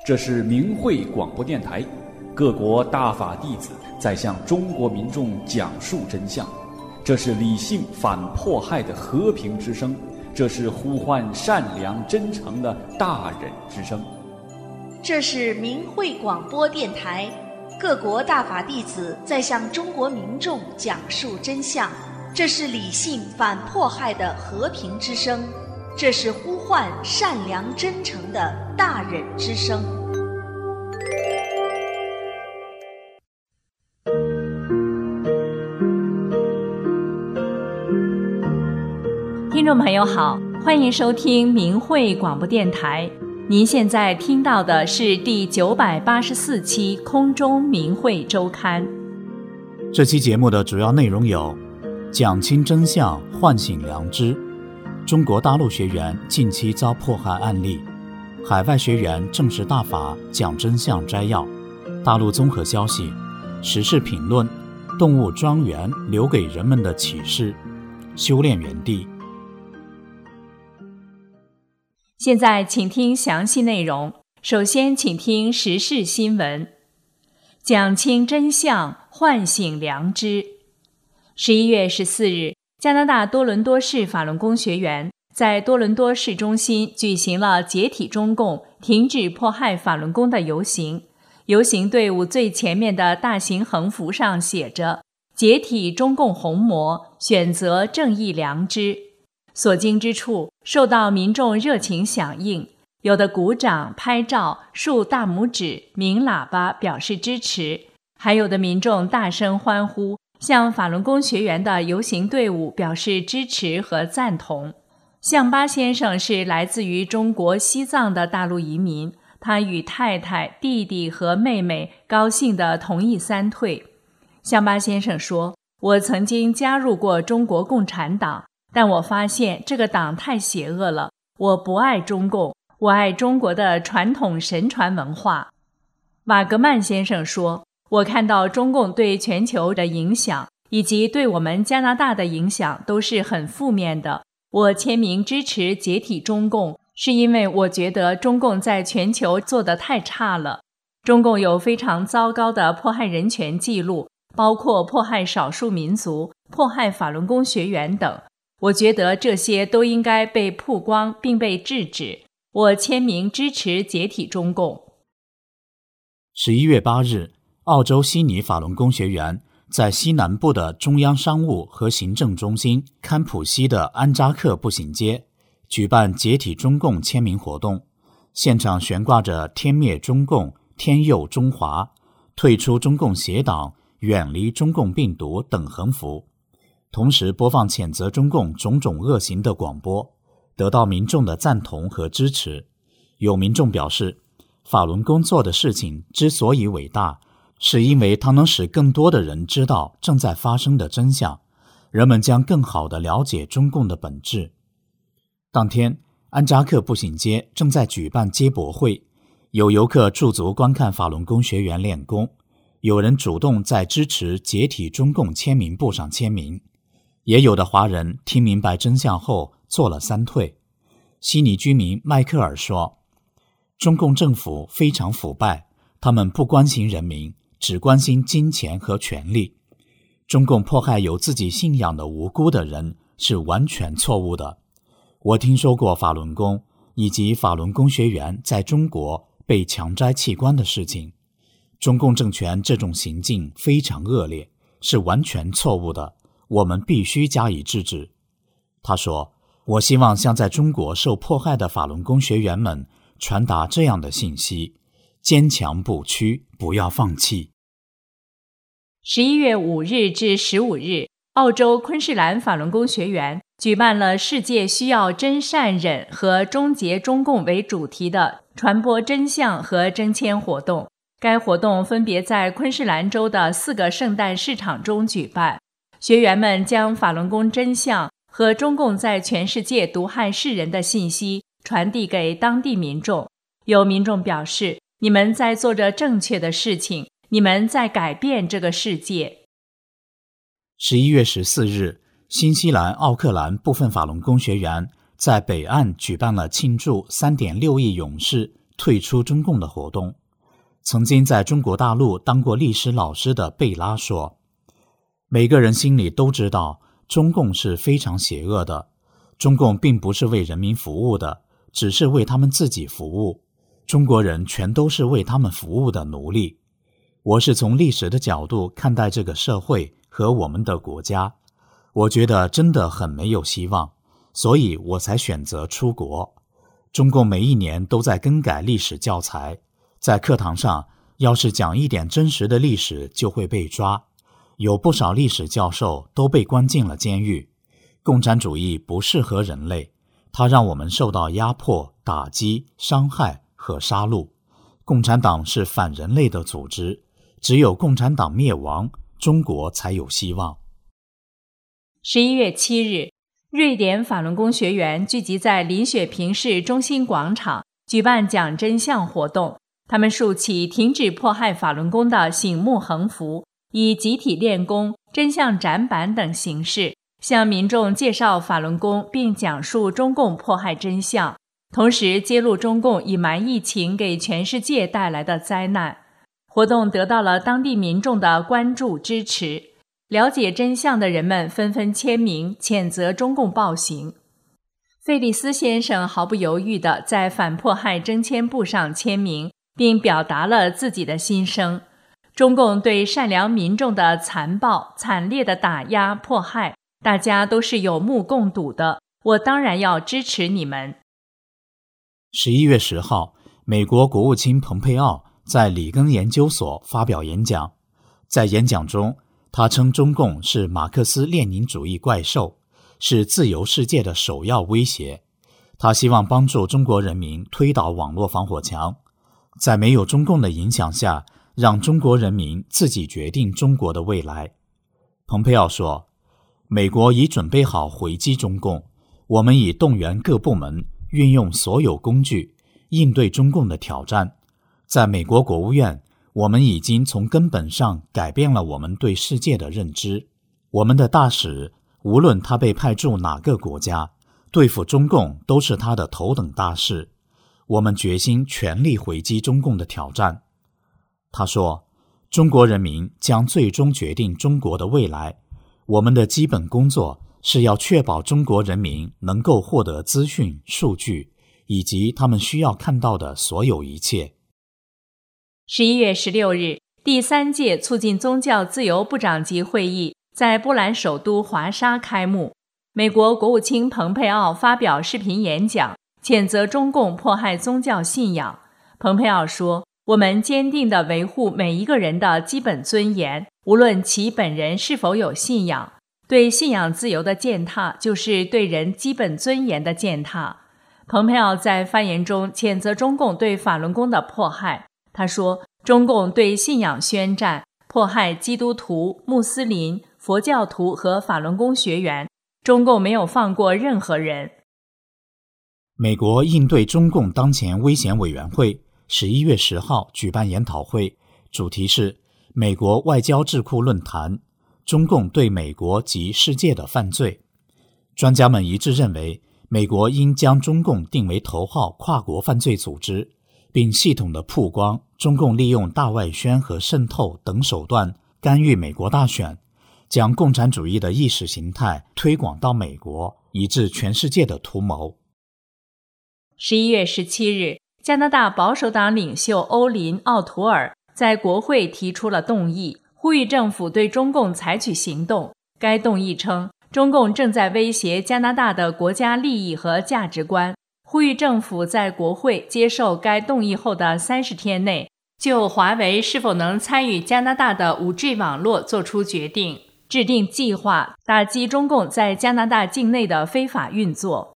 这是明慧广播电台，各国大法弟子在向中国民众讲述真相。这是理性反迫害的和平之声，这是呼唤善良真诚的大忍之声。 这是明慧广播电台，各国大法弟子在向中国民众讲述真相。这是理性反迫害的和平之声，这是呼唤善良真诚的大忍之声。 听众朋友好，欢迎收听明慧广播电台。您现在听到的是第984期空中明慧周刊。 这期节目的主要内容有：讲清真相，唤醒良知；中国大陆学员近期遭迫害案例；海外学员证实大法讲真相摘要；大陆综合消息；时事评论；动物庄园留给人们的启示；修炼园地。 现在请听详细内容。首先请听时事新闻。讲清真相，唤醒良知。11月14日，加拿大多伦多市法轮功学员在多伦多市中心举行了解体中共，停止迫害法轮功的游行。游行队伍最前面的大型横幅上写着解体中共红魔，选择正义良知。所经之处受到民众热情响应，有的鼓掌拍照竖大拇指鸣喇叭表示支持，还有的民众大声欢呼，向法轮功学员的游行队伍表示支持和赞同。向巴先生是来自于中国西藏的大陆移民，他与太太、弟弟和妹妹高兴地同意三退。向巴先生说，我曾经加入过中国共产党，但我发现这个党太邪恶了，我不爱中共，我爱中国的传统神传文化。瓦格曼先生说，我看到中共对全球的影响以及对我们加拿大的影响都是很负面的。我签名支持解体中共，是因为我觉得中共在全球做得太差了。中共有非常糟糕的迫害人权记录，包括迫害少数民族、迫害法轮功学员等。我觉得这些都应该被曝光并被制止。我签名支持解体中共。 11月8日，澳洲悉尼法轮功学员在西南部的中央商务和行政中心堪普西的安扎克步行街举办解体中共签名活动，现场悬挂着天灭中共、天佑中华、退出中共邪党、远离中共病毒等横幅，同时播放谴责中共种种恶行的广播，得到民众的赞同和支持。有民众表示，法轮功做的事情之所以伟大，是因为它能使更多的人知道正在发生的真相，人们将更好地了解中共的本质。当天，安扎克步行街正在举办接驳会，有游客驻足观看法轮功学员练功，有人主动在支持解体中共签名簿上签名，也有的华人听明白真相后做了三退。悉尼居民迈克尔说，中共政府非常腐败，他们不关心人民，只关心金钱和权力。中共迫害有自己信仰的无辜的人是完全错误的。我听说过法轮功以及法轮功学员在中国被强摘器官的事情。中共政权这种行径非常恶劣，是完全错误的，我们必须加以制止。他说，我希望向在中国受迫害的法轮功学员们传达这样的信息：坚强不屈，不要放弃。 11月5日至15日，澳洲昆士兰法轮功学员举办了世界需要真善忍和终结中共为主题的传播真相和征签活动。该活动分别在昆士兰州的4个圣诞市场中举办，学员们将法轮功真相和中共在全世界毒害世人的信息传递给当地民众。有民众表示，你们在做着正确的事情，你们在改变这个世界。 11月14日，新西兰奥克兰部分法轮功学员在北岸举办了庆祝 3.6 亿勇士退出中共的活动。曾经在中国大陆当过历史老师的贝拉说，每个人心里都知道中共是非常邪恶的，中共并不是为人民服务的，只是为他们自己服务，中国人全都是为他们服务的奴隶。我是从历史的角度看待这个社会和我们的国家，我觉得真的很没有希望，所以我才选择出国。中共每一年都在更改历史教材，在课堂上要是讲一点真实的历史就会被抓，有不少历史教授都被关进了监狱。共产主义不适合人类，它让我们受到压迫、打击、伤害和杀戮。共产党是反人类的组织，只有共产党灭亡，中国才有希望。 11月7日，瑞典法轮功学员聚集在林雪平市中心广场，举办讲真相活动。他们竖起停止迫害法轮功的醒目横幅，以集体练功、真相展板等形式向民众介绍法轮功，并讲述中共迫害真相，同时揭露中共隐瞒疫情给全世界带来的灾难。活动得到了当地民众的关注支持，了解真相的人们纷纷签名谴责中共暴行。费利斯先生毫不犹豫地在反迫害征签簿上签名，并表达了自己的心声。中共对善良民众的残暴、惨烈的打压、迫害，大家都是有目共睹的，我当然要支持你们。 11月10号，美国国务卿蓬佩奥在里根研究所发表演讲。在演讲中，他称中共是马克思列宁主义怪兽，是自由世界的首要威胁。他希望帮助中国人民推倒网络防火墙，在没有中共的影响下，让中国人民自己决定中国的未来。蓬佩奥说，美国已准备好回击中共，我们已动员各部门，运用所有工具，应对中共的挑战。在美国国务院，我们已经从根本上改变了我们对世界的认知。我们的大使，无论他被派驻哪个国家，对付中共都是他的头等大事。我们决心全力回击中共的挑战。他说，中国人民将最终决定中国的未来。我们的基本工作是要确保中国人民能够获得资讯、数据，以及他们需要看到的所有一切。 11月16日，第3届促进宗教自由部长级会议在波兰首都华沙开幕。美国国务卿蓬佩奥发表视频演讲，谴责中共迫害宗教信仰。蓬佩奥说，我们坚定地维护每一个人的基本尊严，无论其本人是否有信仰。对信仰自由的践踏，就是对人基本尊严的践踏。蓬佩奥在发言中谴责中共对法轮功的迫害。他说，中共对信仰宣战，迫害基督徒、穆斯林、佛教徒和法轮功学员，中共没有放过任何人。 美国应对中共当前危险委员会11月10号举办研讨会，主题是美国外交智库论坛，中共对美国及世界的犯罪。专家们一致认为，美国应将中共定为头号跨国犯罪组织，并系统地曝光中共利用大外宣和渗透等手段干预美国大选，将共产主义的意识形态推广到美国，以致全世界的图谋。 11月17日，加拿大保守党领袖欧林·奥图尔在国会提出了动议，呼吁政府对中共采取行动。该动议称，中共正在威胁加拿大的国家利益和价值观，呼吁政府在国会接受该动议后的30天内，就华为是否能参与加拿大的 5G 网络做出决定，制定计划，打击中共在加拿大境内的非法运作。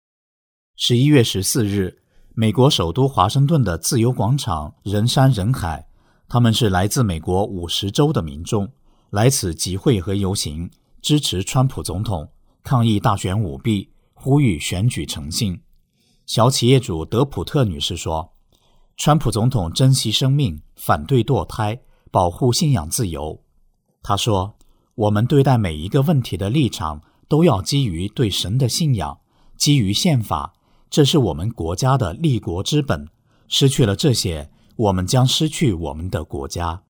11月14日，美国首都华盛顿的自由广场人山人海，他们是来自美国50州的民众，来此集会和游行，支持川普总统，抗议大选舞弊，呼吁选举诚信。小企业主德普特女士说，川普总统珍惜生命，反对堕胎，保护信仰自由。她说，我们对待每一个问题的立场都要基于对神的信仰，基于宪法，这是我们国家的立国之本， 失去了这些，我们将失去我们的国家。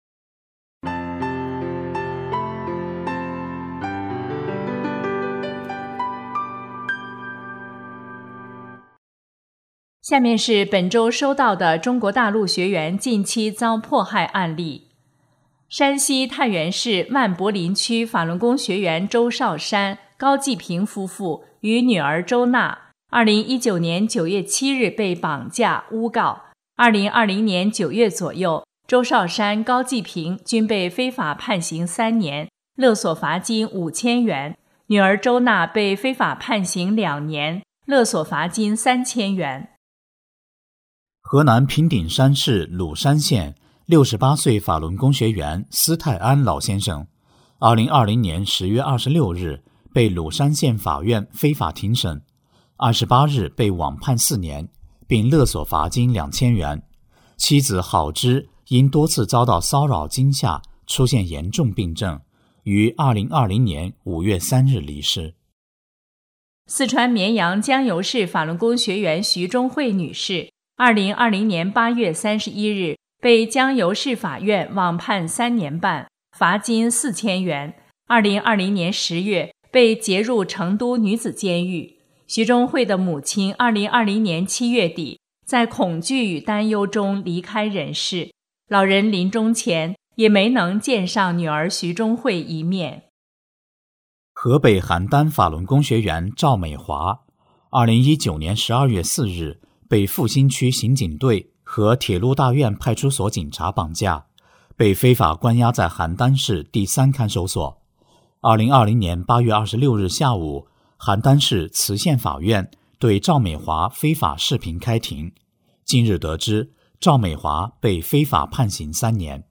下面是本周收到的中国大陆学员近期遭迫害案例。山西太原市万柏林区法轮功学员周少山、高继平夫妇与女儿周娜2019年9月7日被绑架诬告。2020年9月左右，周少山、高继平均被非法判刑3年，勒索罚金5000元；女儿周娜被非法判刑2年，勒索罚金3000元。 河南平顶山市鲁山县68岁法轮功学员司泰安老先生2020年10月26日被鲁山县法院非法庭审，28日被网判4年，并勒索罚金2000元。妻子郝芝因多次遭到骚扰惊吓，出现严重病症，于2020年5月3日离世。 四川绵阳江油市法轮功学员徐忠慧女士2020年8月31日被江油市法院网判3年半，罚金4000元。2020年10月被截入成都女子监狱。徐忠慧的母亲2020年7月底在恐惧与担忧中离开人世，老人临终前也没能见上女儿徐忠慧一面。 河北邯郸法轮功学员赵美华2019年12月4日被阜新区刑警队和铁路大院派出所警察绑架，被非法关押在邯郸市第3看守所。2020年8月26日下午，邯郸市磁县法院对赵美华非法视频开庭。近日得知，赵美华被非法判刑3年。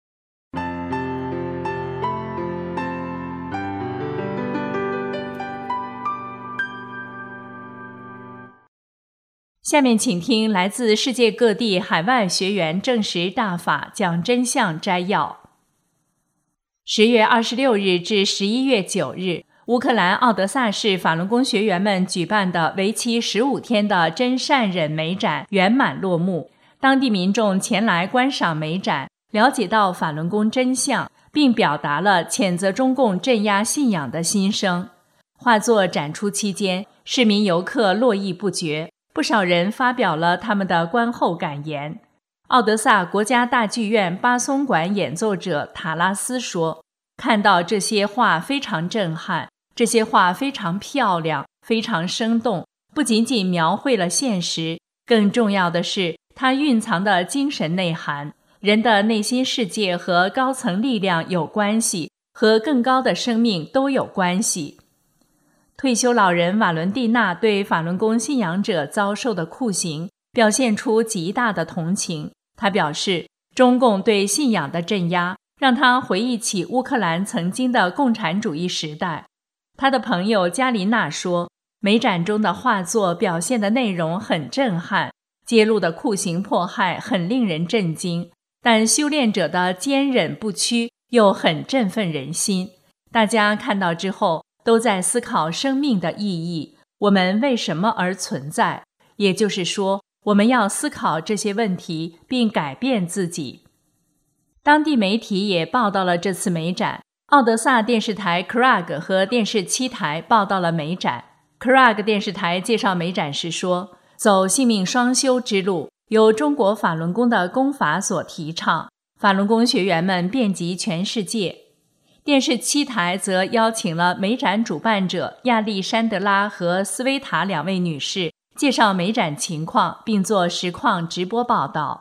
下面请听来自世界各地海外学员证实大法讲真相摘要。10月26日至11月9日，乌克兰奥德萨市法轮功学员们举办的为期15天的真善忍美展圆满落幕。当地民众前来观赏美展，了解到法轮功真相，并表达了谴责中共镇压信仰的心声。画作展出期间，市民游客络绎不绝，不少人发表了他们的观后感言。奥德萨国家大剧院巴松馆演奏者塔拉斯说，看到这些画非常震撼，这些画非常漂亮，非常生动，不仅仅描绘了现实，更重要的是它蕴藏的精神内涵。人的内心世界和高层力量有关系，和更高的生命都有关系。退休老人瓦伦蒂娜对法轮功信仰者遭受的酷刑表现出极大的同情。他表示，中共对信仰的镇压让他回忆起乌克兰曾经的共产主义时代。他的朋友加琳娜说，美展中的画作表现的内容很震撼，揭露的酷刑迫害很令人震惊，但修炼者的坚忍不屈又很振奋人心。大家看到之后都在思考生命的意义，我们为什么而存在？也就是说，我们要思考这些问题并改变自己。当地媒体也报道了这次美展，奥德萨电视台 Krag 和电视7台报道了美展。Krag 电视台介绍美展时说，走性命双修之路，由中国法轮功的功法所提倡，法轮功学员们遍及全世界。电视7台则邀请了美展主办者亚历山德拉和斯维塔2位女士，介绍美展情况，并做实况直播报道。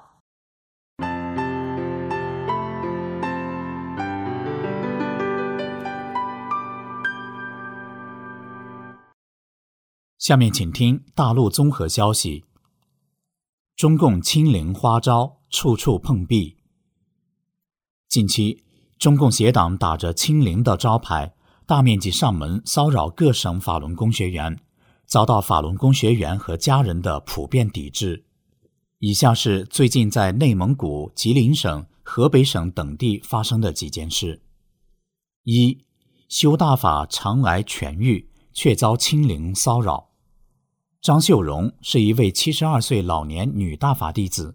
下面请听大陆综合消息。中共清零花招，处处碰壁。近期，中共协党打着清零的招牌，大面积上门骚扰各省法轮功学员，遭到法轮功学员和家人的普遍抵制。以下是最近在内蒙古、吉林省、河北省等地发生的几件事。1. 修大法肠癌痊愈，却遭清零骚扰。张秀荣是一位72岁老年女大法弟子，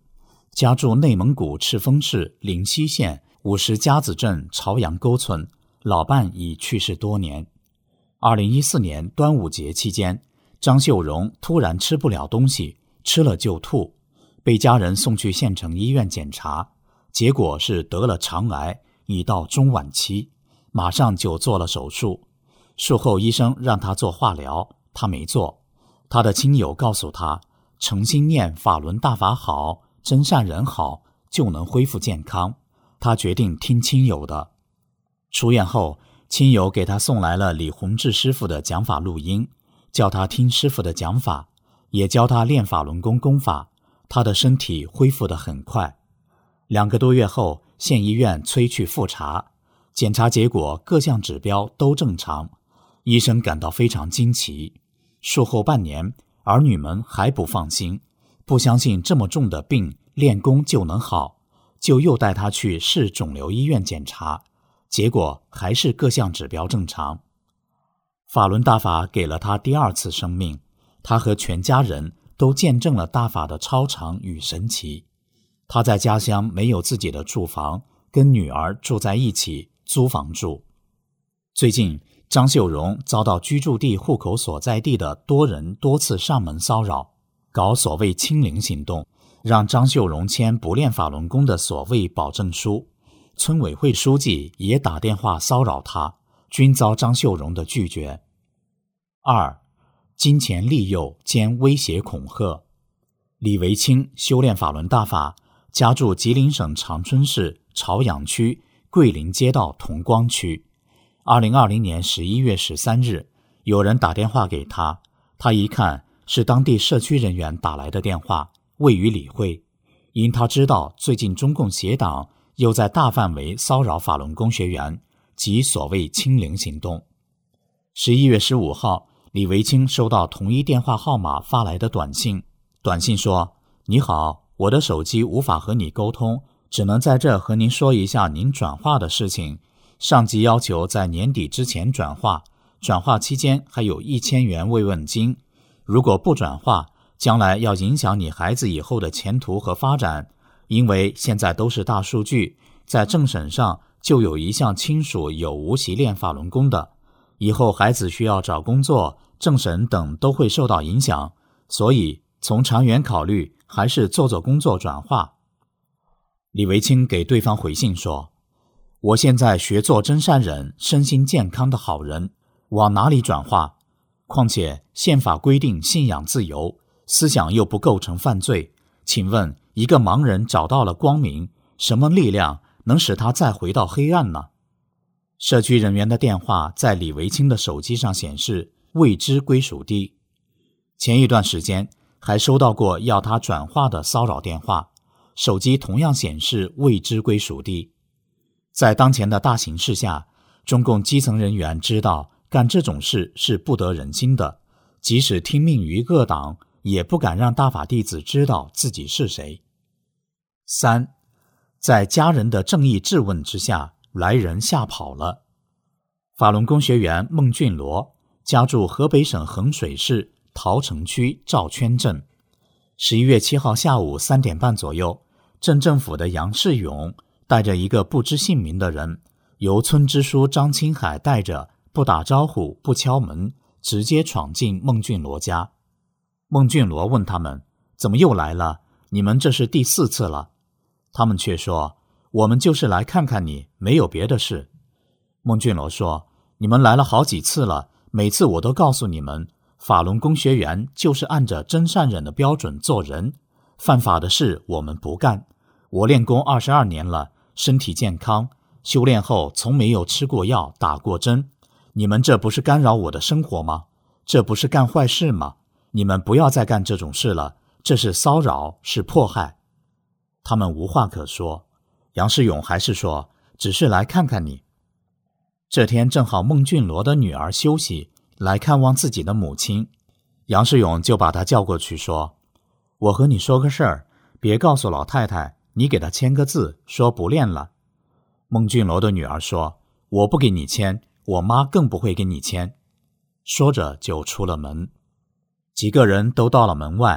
家住内蒙古赤峰市灵溪县50家子镇朝阳沟村，老伴已去世多年。2014年端午节期间，张秀荣突然吃不了东西，吃了就吐，被家人送去县城医院检查，结果是得了肠癌，已到中晚期，马上就做了手术。术后医生让他做化疗，他没做。他的亲友告诉他，诚心念法轮大法好，真善人好，就能恢复健康。他决定听亲友的。出院后，亲友给他送来了李洪志师傅的讲法录音，叫他听师傅的讲法，也教他练法轮功功法。他的身体恢复得很快。2个多月后，县医院催去复查，检查结果各项指标都正常，医生感到非常惊奇。术后半年，儿女们还不放心，不相信这么重的病练功就能好，就又带他去市肿瘤医院检查，结果还是各项指标正常。法轮大法给了他第2次生命，他和全家人都见证了大法的超常与神奇。他在家乡没有自己的住房，跟女儿住在一起，租房住。最近，张秀荣遭到居住地户口所在地的多人多次上门骚扰，搞所谓清零行动，让张秀荣签不练法轮功的所谓保证书。村委会书记也打电话骚扰他，均遭张秀荣的拒绝。2. 金钱利诱兼威胁恐吓。李维清修炼法轮大法，家住吉林省长春市朝阳区桂林街道同光区。2020年11月13日，有人打电话给他，他一看是当地社区人员打来的电话，未予理会。因他知道最近中共邪党又在大范围骚扰法轮功学员，即所谓清零行动。11月15号，李维清收到同一电话号码发来的短信，短信说：你好，我的手机无法和你沟通，只能在这和您说一下您转化的事情。上级要求在年底之前转化，转化期间还有1000元慰问金。如果不转化，将来要影响你孩子以后的前途和发展。因为现在都是大数据，在政审上就有一项亲属有无习练法轮功的，以后孩子需要找工作、政审等都会受到影响，所以从长远考虑，还是做工作转化。李维清给对方回信说：我现在学做真善忍，身心健康的好人，往哪里转化？况且宪法规定信仰自由，思想又不构成犯罪，请问一个盲人找到了光明，什么力量能使他再回到黑暗呢？社区人员的电话在李维清的手机上显示未知归属地。前一段时间还收到过要他转化的骚扰电话，手机同样显示未知归属地。在当前的大形势下，中共基层人员知道干这种事是不得人心的，即使听命于恶党，也不敢让大法弟子知道自己是谁。3. 在家人的正义质问之下，来人吓跑了。法轮功学员孟俊罗家住河北省衡水市桃城区赵圈镇。11月7号下午3点半左右，镇政府的杨世勇带着一个不知姓名的人，由村支书张青海带着，不打招呼不敲门，直接闯进孟俊罗家。孟俊罗问他们：怎么又来了？你们这是第4次了。他们却说：我们就是来看看你，没有别的事。孟俊罗说：你们来了好几次了，每次我都告诉你们，法轮功学员就是按着真善忍的标准做人，犯法的事我们不干。我练功22年了，身体健康，修炼后从没有吃过药、打过针。你们这不是干扰我的生活吗？这不是干坏事吗？你们不要再干这种事了，这是骚扰，是迫害。他们无话可说，杨世勇还是说：只是来看看你。这天正好孟俊罗的女儿休息，来看望自己的母亲，杨世勇就把她叫过去说：我和你说个事儿，别告诉老太太，你给她签个字，说不练了。孟俊罗的女儿说：我不给你签，我妈更不会给你签。说着就出了门。几个人都到了门外，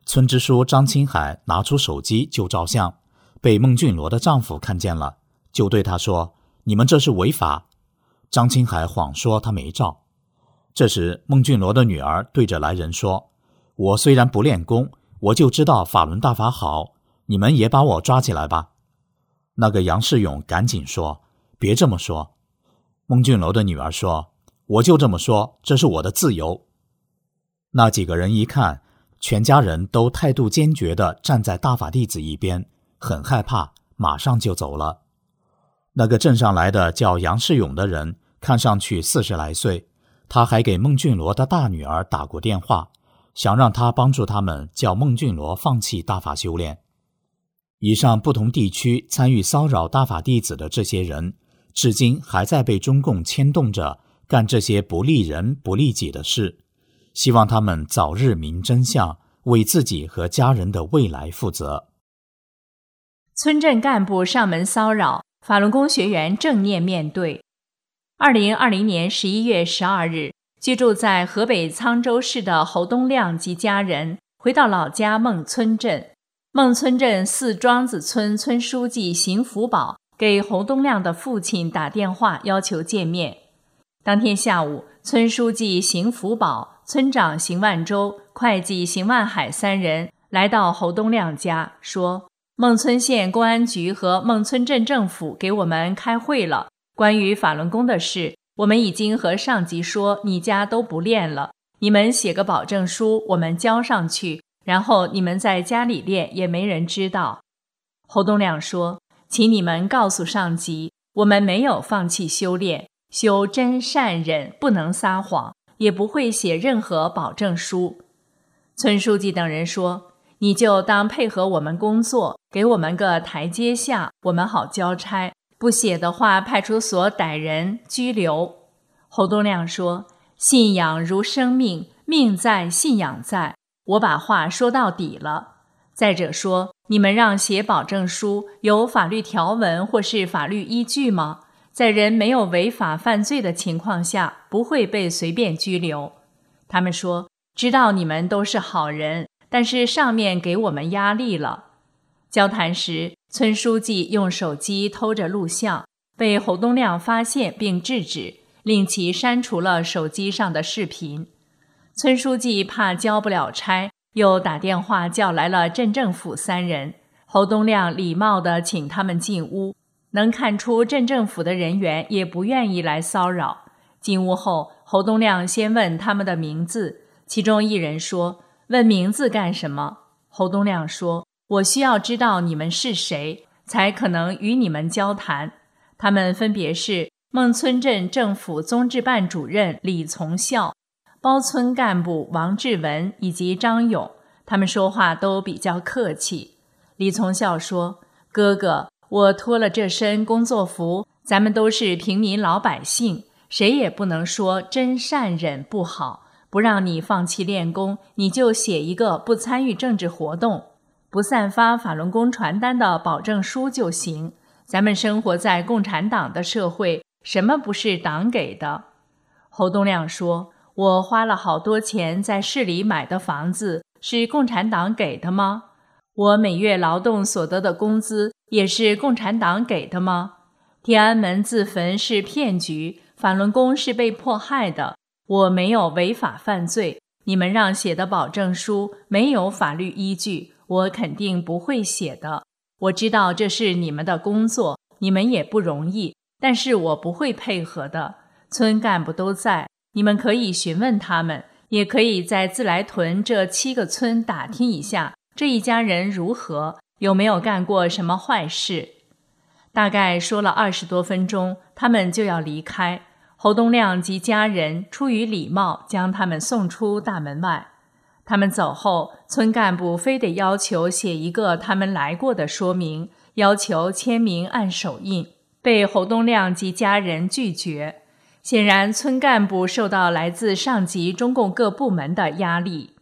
村支书张青海拿出手机就照相，被孟俊罗的丈夫看见了，就对他说：“你们这是违法。”张青海谎说他没照。这时孟俊罗的女儿对着来人说：“我虽然不练功，我就知道法轮大法好，你们也把我抓起来吧。”那个杨世勇赶紧说：“别这么说。”孟俊楼的女儿说：“我就这么说，这是我的自由。”那几个人一看，全家人都态度坚决地站在大法弟子一边，很害怕，马上就走了。那个镇上来的叫杨世勇的人，看上去40来岁，他还给孟俊罗的大女儿打过电话，想让他帮助他们叫孟俊罗放弃大法修炼。以上不同地区参与骚扰大法弟子的这些人，至今还在被中共牵动着干这些不利人不利己的事，希望他们早日明真相，为自己和家人的未来负责。 村镇干部上门骚扰，法轮功学员正念面对。2020年11月12日，居住在河北沧州市的侯东亮及家人回到老家孟村镇。孟村镇4庄子村村书记邢福宝给侯东亮的父亲打电话要求见面。当天下午，村书记邢福宝、村长邢万洲、会计邢万海3人来到侯东亮家，说孟村县公安局和孟村镇政府给我们开会了，关于法轮功的事，我们已经和上级说你家都不练了，你们写个保证书，我们交上去，然后你们在家里练也没人知道。侯东亮说，请你们告诉上级，我们没有放弃修炼，修真善忍，不能撒谎，也不会写任何保证书。村书记等人说，你就当配合我们工作，给我们个台阶下，我们好交差，不写的话派出所逮人拘留。侯东亮说，信仰如生命，命在信仰在，我把话说到底了。再者说，你们让写保证书有法律条文或是法律依据吗？在人没有违法犯罪的情况下，不会被随便拘留。他们说，知道你们都是好人，但是上面给我们压力了。交谈时，村书记用手机偷着录像，被侯东亮发现并制止，令其删除了手机上的视频。村书记怕交不了差，又打电话叫来了镇政府3人。侯东亮礼貌地请他们进屋，能看出镇政府的人员也不愿意来骚扰。进屋后，侯东亮先问他们的名字，其中一人说，问名字干什么？侯东亮说，我需要知道你们是谁，才可能与你们交谈。他们分别是孟村镇政府综治办主任李从孝、包村干部王志文以及张勇，他们说话都比较客气。李从孝说，哥哥，我脱了这身工作服，咱们都是平民老百姓，谁也不能说真善忍不好，不让你放弃练功，你就写一个不参与政治活动，不散发法轮功传单的保证书就行。咱们生活在共产党的社会，什么不是党给的？侯东亮说，我花了好多钱在市里买的房子，是共产党给的吗？我每月劳动所得的工资也是共产党给的吗？天安门自焚是骗局，法轮功是被迫害的，我没有违法犯罪，你们让写的保证书没有法律依据，我肯定不会写的。我知道这是你们的工作，你们也不容易，但是我不会配合的。村干部都在，你们可以询问他们，也可以在自来屯这7个村打听一下，这一家人如何，有没有干过什么坏事。大概说了20多分钟，他们就要离开。侯东亮及家人出于礼貌将他们送出大门外。他们走后，村干部非得要求写一个他们来过的说明，要求签名按手印，被侯东亮及家人拒绝。显然村干部受到来自上级中共各部门的压力。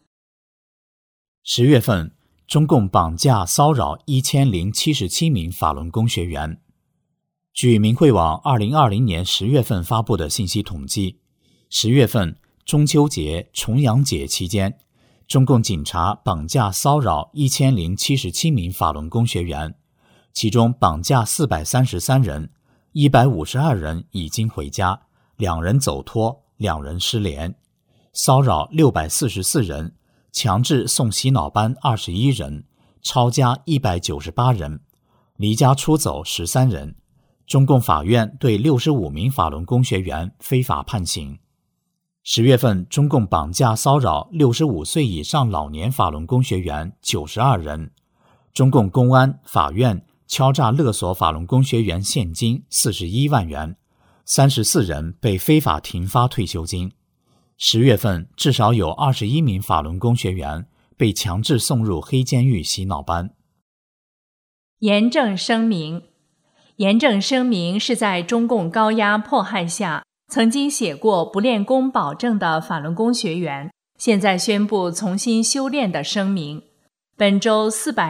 10月份，中共绑架骚扰1077名法轮功学员。据明慧网2020年10月份发布的信息统计，10月份中秋节、重阳节期间， 中共警察绑架骚扰1077名法轮功学员，其中绑架433人，152人已经回家，2人走脱，2人失联；骚扰644人，强制送洗脑班21人，抄家198人，离家出走13人。中共法院对65名法轮功学员非法判刑。10月份，中共绑架骚扰65岁以上老年法轮功学员92人，中共公安、法院敲诈勒索法轮功学员现金41万元，34人被非法停发退休金。10月份，至少有21名法轮功学员被强制送入黑监狱洗脑班。 严正声明。严正声明是在中共高压迫害下曾经写过不练功保证的法轮功学员，现在宣布重新修炼的声明。本周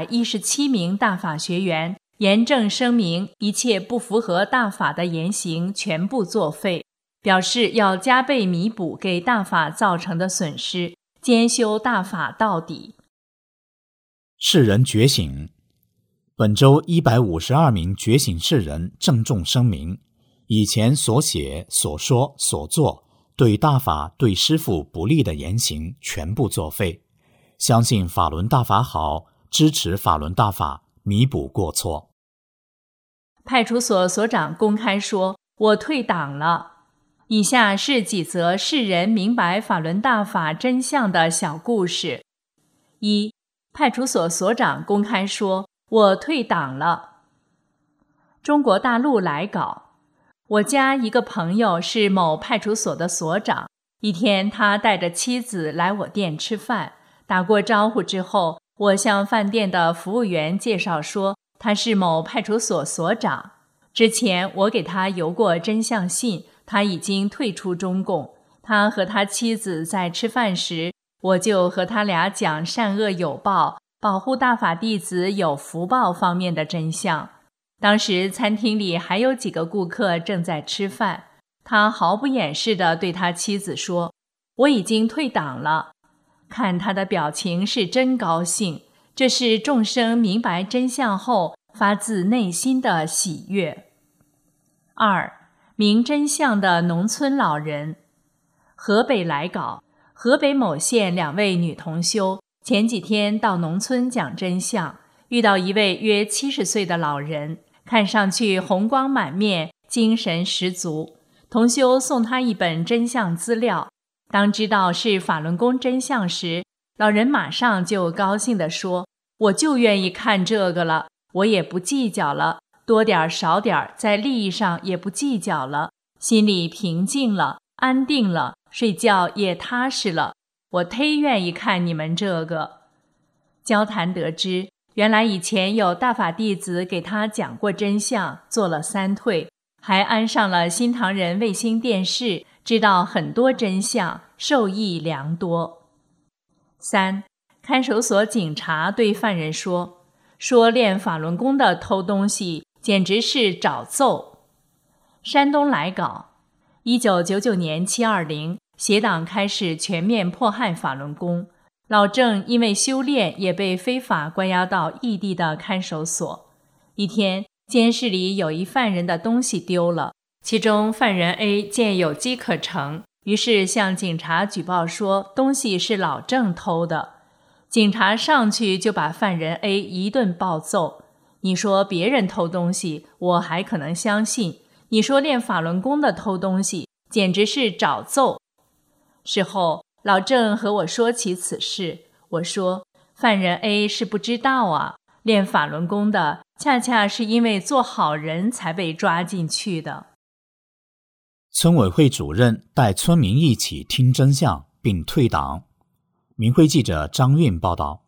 417名大法学员严正声明，一切不符合大法的言行全部作废，表示要加倍弥补给大法造成的损失，兼修大法到底。 世人觉醒。本周152名觉醒世人郑重声明，以前所写、所说、所做对大法、对师父不利的言行全部作废，相信法轮大法好，支持法轮大法，弥补过错。 派出所所长公开说，我退党了。以下是几则世人明白法轮大法真相的小故事。1. 派出所所长公开说，我退党了。中国大陆来稿。我家一个朋友是某派出所的所长，一天他带着妻子来我店吃饭，打过招呼之后，我向饭店的服务员介绍说他是某派出所所长。之前我给他邮过真相信，他已经退出中共。他和他妻子在吃饭时，我就和他俩讲善恶有报，保护大法弟子有福报方面的真相。当时餐厅里还有几个顾客正在吃饭，他毫不掩饰地对他妻子说，我已经退党了。看他的表情是真高兴，这是众生明白真相后发自内心的喜悦。2. 明真相的农村老人。河北来稿。河北某县2位女同修前几天到农村讲真相，遇到一位约70岁的老人，看上去红光满面，精神十足。同修送他一本真相资料，当知道是法轮功真相时，老人马上就高兴地说，我就愿意看这个了，我也不计较了，多点少点，在利益上也不计较了，心里平静了，安定了，睡觉也踏实了，我忒愿意看你们这个。交谈得知，原来以前有大法弟子给他讲过真相，做了3退，还安上了新唐人卫星电视，知道很多真相，受益良多。3. 看守所警察对犯人说练法轮功的偷东西简直是找揍。山东来稿。1999年720，邪党开始全面迫害法轮功，老郑因为修炼也被非法关押到异地的看守所。一天，监室里有一犯人的东西丢了，其中犯人 A 见有机可乘，于是向警察举报说东西是老郑偷的。警察上去就把犯人 A 一顿暴揍。你说别人偷东西，我还可能相信，你说练法轮功的偷东西，简直是找揍。事后，老郑和我说起此事，我说犯人 A 是不知道啊，练法轮功的恰恰是因为做好人才被抓进去的。 村委会主任带村民一起听真相并退党。民汇记者张运报道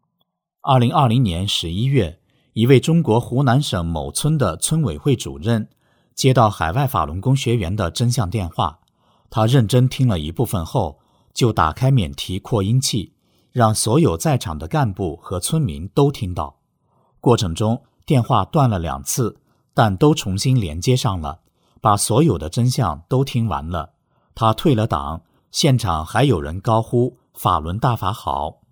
，2020年11月，一位中国湖南省某村的村委会主任接到海外法轮功学员的真相电话，他认真听了一部分后，就打开免提扩音器，让所有在场的干部和村民都听到。过程中，电话断了2次，但都重新连接上了，把所有的真相都听完了。他退了党，现场还有人高呼法轮大法好。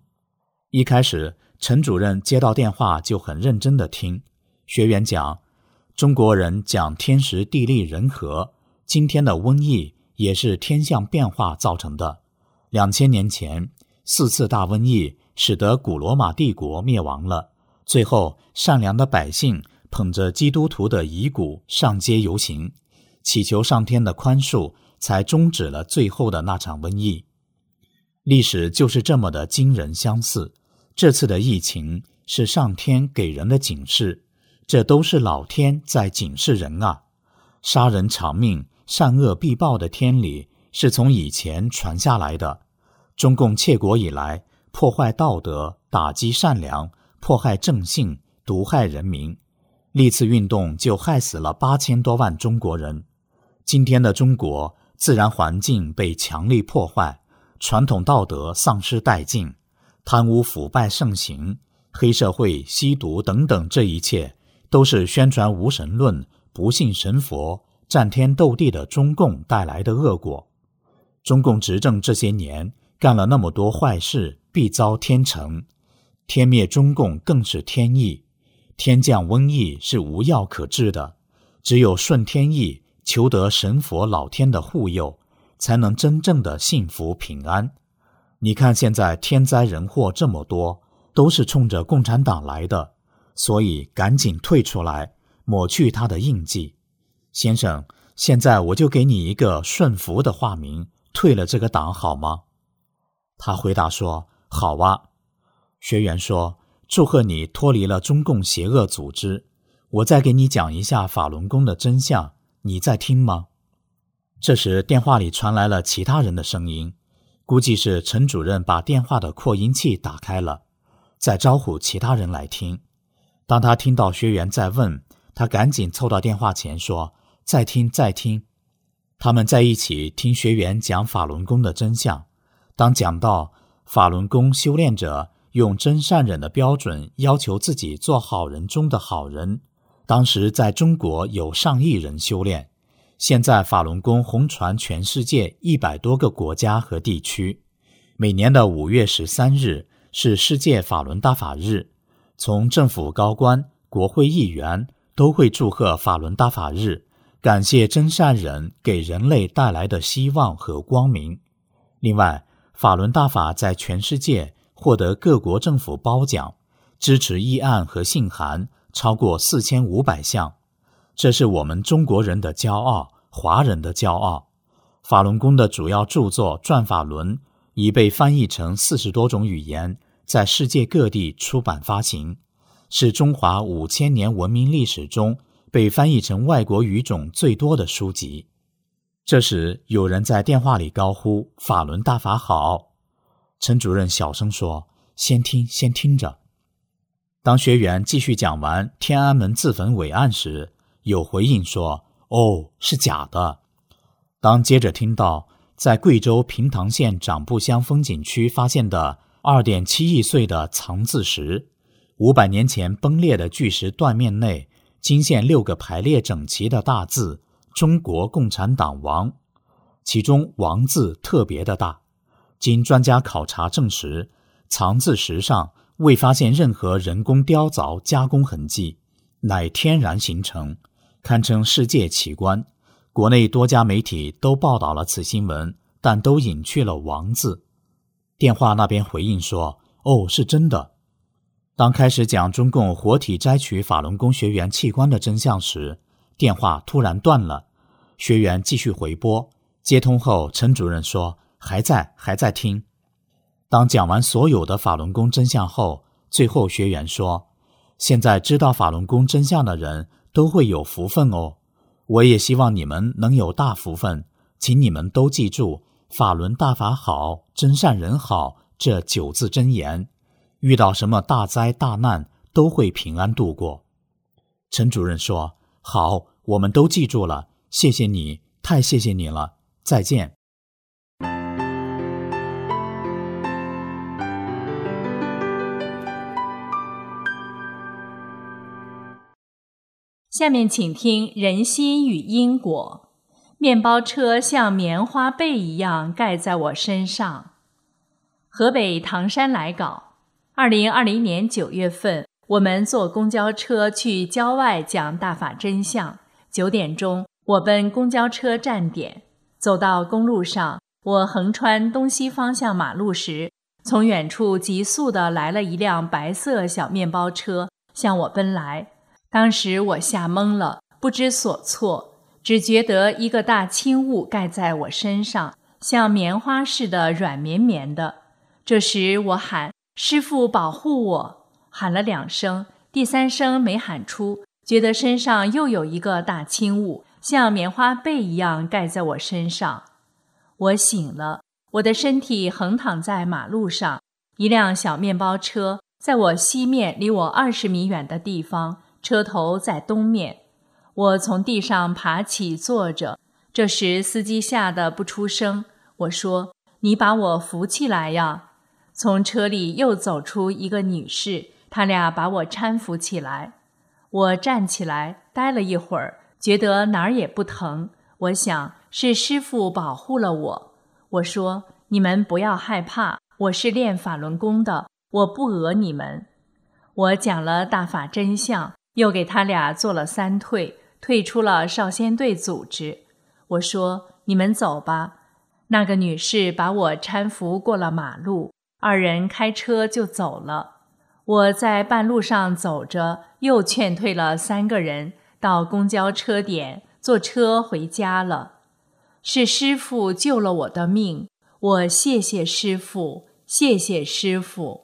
一开始，陈主任接到电话就很认真地听。学员讲，中国人讲天时地利人和，今天的瘟疫也是天象变化造成的。2000年前，4次大瘟疫使得古罗马帝国灭亡了，最后善良的百姓捧着基督徒的遗骨上街游行，祈求上天的宽恕，才终止了最后的那场瘟疫。历史就是这么的惊人相似，这次的疫情是上天给人的警示，这都是老天在警示人啊。杀人偿命，善恶必报的天理是从以前传下来的。中共窃国以来，破坏道德，打击善良，迫害正信，毒害人民，历次运动就害死了8000多万中国人。今天的中国，自然环境被强力破坏，传统道德丧失殆尽，贪污腐败盛行，黑社会、吸毒等等，这一切都是宣传无神论、不信神佛、战天斗地的中共带来的恶果。中共执政这些年干了那么多坏事，必遭天惩。天灭中共更是天意，天降瘟疫是无药可治的，只有顺天意，求得神佛老天的护佑，才能真正的幸福平安。你看现在天灾人祸这么多，都是冲着共产党来的，所以赶紧退出来，抹去他的印记。先生，现在我就给你一个顺福的化名，退了这个党好吗？他回答说，好啊。学员说，祝贺你脱离了中共邪恶组织，我再给你讲一下法轮功的真相，你在听吗？这时电话里传来了其他人的声音，估计是陈主任把电话的扩音器打开了，在招呼其他人来听。当他听到学员在问，他赶紧凑到电话前说，再听再听。他们在一起听学员讲法轮功的真相。当讲到法轮功修炼者用真善忍的标准要求自己做好人中的好人，当时在中国有上亿人修炼，现在法轮功红传全世界100多个国家和地区。每年的5月13日是世界法轮大法日，从政府高官、国会议员都会祝贺法轮大法日，感谢真善忍给人类带来的希望和光明。另外，法轮大法在全世界获得各国政府褒奖，支持议案和信函超过4500项，这是我们中国人的骄傲，华人的骄傲。法轮功的主要著作《转法轮》已被翻译成40多种语言，在世界各地出版发行，是中华5000年文明历史中被翻译成外国语种最多的书籍。这时有人在电话里高呼，法轮大法好。陈主任小声说，先听着。当学员继续讲完天安门自焚伟案时，有回应说，哦，是假的。当接着听到在贵州平塘县长布乡风景区发现的 2.7 亿岁的藏字石，500年前崩裂的巨石断面内惊现6个排列整齐的大字，中国共产党王，其中王字特别的大。经专家考察证实，藏字石上未发现任何人工雕凿加工痕迹，乃天然形成，堪称世界奇观。国内多家媒体都报道了此新闻，但都隐去了王字。电话那边回应说，哦，是真的。当开始讲中共活体摘取法轮功学员器官的真相时，电话突然断了。学员继续回拨，接通后陈主任说，还在听。当讲完所有的法轮功真相后，最后学员说，现在知道法轮功真相的人都会有福分哦，我也希望你们能有大福分，请你们都记住法轮大法好，真善人好这9字真言，遇到什么大灾大难都会平安度过。陈主任说，好，我们都记住了，谢谢你，太谢谢你了，再见。 下面请听人心与因果。面包车像棉花被一样盖在我身上。河北唐山来稿 2020年9月份，我们坐公交车去郊外讲大法真相。9点钟，我奔公交车站点。走到公路上，我横穿东西方向马路时，从远处急速地来了一辆白色小面包车，向我奔来。当时我吓懵了，不知所措，只觉得一个大轻物盖在我身上，像棉花似的软绵绵的。这时我喊：“师父保护我！”喊了2声，第3声没喊出，觉得身上又有一个大轻物，像棉花被一样盖在我身上。我醒了，我的身体横躺在马路上，一辆小面包车在我西面离我20米远的地方，车头在东面。我从地上爬起坐着，这时司机吓得不出声。我说：“你把我扶起来呀！”从车里又走出一个女士，他俩把我搀扶起来。我站起来待了一会儿，觉得哪儿也不疼。我想是师父保护了我。我说：“你们不要害怕，我是练法轮功的，我不讹你们。”我讲了大法真相，又给他俩做了3退，退出了少先队组织。我说：“你们走吧。”那个女士把我搀扶过了马路，2人开车就走了。我在半路上走着，又劝退了3个人，到公交车点，坐车回家了。是师父救了我的命，我谢谢师父，谢谢师父。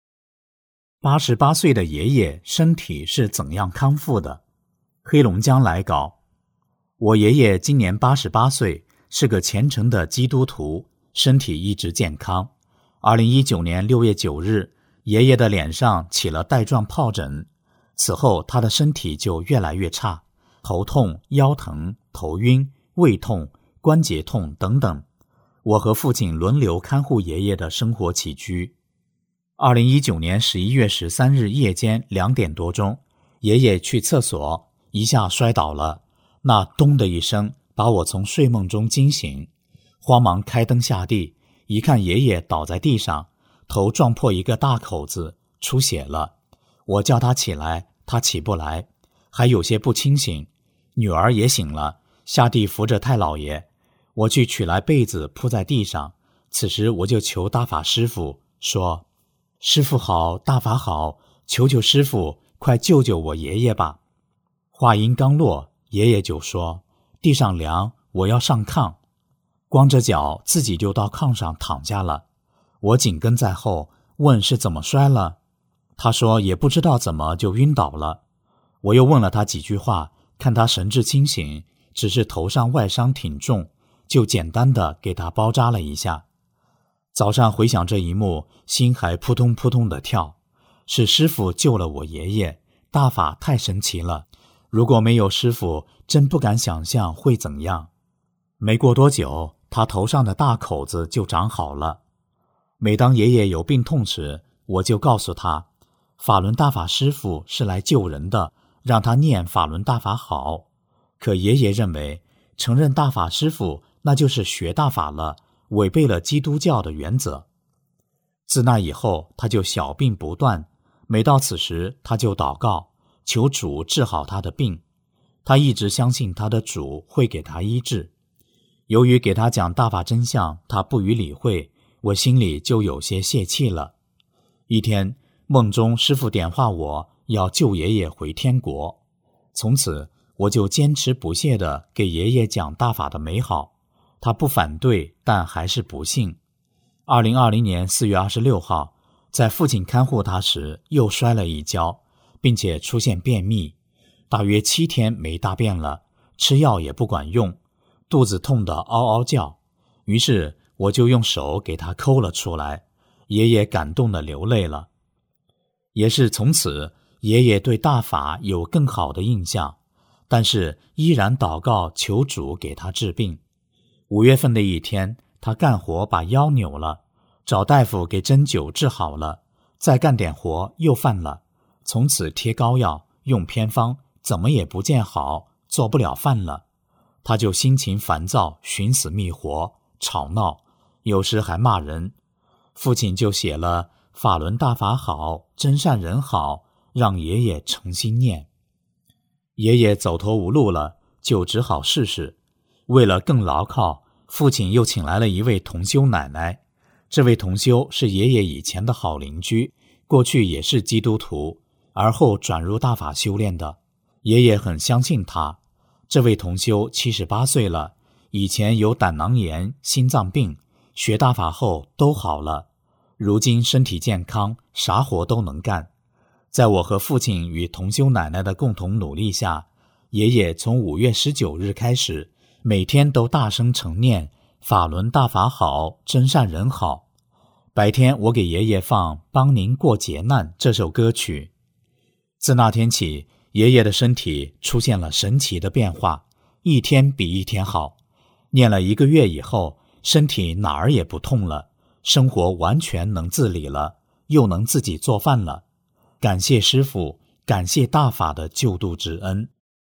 88岁的爷爷身体是怎样康复的？黑龙江来稿。我爷爷今年88岁，是个虔诚的基督徒，身体一直健康。2019年6月9日，爷爷的脸上起了带状疱疹，此后他的身体就越来越差，头痛、腰疼、头晕、胃痛、关节痛等等。我和父亲轮流看护爷爷的生活起居。2019年11月13日夜间2点多钟，爷爷去厕所，一下摔倒了，那咚的一声把我从睡梦中惊醒，慌忙开灯下地，一看爷爷倒在地上，头撞破一个大口子，出血了。我叫他起来，他起不来，还有些不清醒。女儿也醒了，下地扶着太老爷。我去取来被子铺在地上，此时我就求大法师父说：“师父好，大法好，求求师父快救救我爷爷吧。”话音刚落，爷爷就说：“地上凉，我要上炕。”光着脚自己就到炕上躺下了。我紧跟在后，问是怎么摔了。他说也不知道怎么就晕倒了。我又问了他几句话，看他神志清醒，只是头上外伤挺重，就简单的给他包扎了一下。早上回想这一幕，心还扑通扑通的跳。是师父救了我爷爷，大法太神奇了，如果没有师父，真不敢想象会怎样。没过多久，他头上的大口子就长好了。每当爷爷有病痛时，我就告诉他，法轮大法师父是来救人的，让他念法轮大法好。可爷爷认为，承认大法师父那就是学大法了，违背了基督教的原则。自那以后，他就小病不断，每到此时他就祷告，求主治好他的病。他一直相信他的主会给他医治。由于给他讲大法真相，他不予理会，我心里就有些泄气了。一天，梦中师父点化我要救爷爷回天国，从此我就坚持不懈地给爷爷讲大法的美好。他不反对，但还是不信。2020年4月26号，在父亲看护他时又摔了一跤，并且出现便秘，大约7天没大便了，吃药也不管用，肚子痛得嗷嗷叫。于是我就用手给他抠了出来，爷爷感动地流泪了。也是从此，爷爷对大法有更好的印象，但是依然祷告求主给他治病。5月份的一天，他干活把腰扭了，找大夫给针灸治好了，再干点活又犯了，从此贴膏药，用偏方，怎么也不见好，做不了饭了。他就心情烦躁，寻死觅活，吵闹，有时还骂人。父亲就写了《 法轮大法好，真善人好，让爷爷诚心念。爷爷走投无路了，就只好试试。为了更牢靠，父亲又请来了一位同修奶奶。这位同修是爷爷以前的好邻居，过去也是基督徒，而后转入大法修炼的。爷爷很相信他。这位同修78岁了，以前有胆囊炎、心脏病，学大法后都好了，如今身体健康，啥活都能干。在我和父亲与同修奶奶的共同努力下，爷爷从5月19日开始，每天都大声承念法轮大法好，真善人好。白天我给爷爷放《帮您过劫难》这首歌曲。自那天起，爷爷的身体出现了神奇的变化，一天比一天好。念了1个月以后，身体哪儿也不痛了，生活完全能自理了，又能自己做饭了。感谢师父，感谢大法的救度之恩。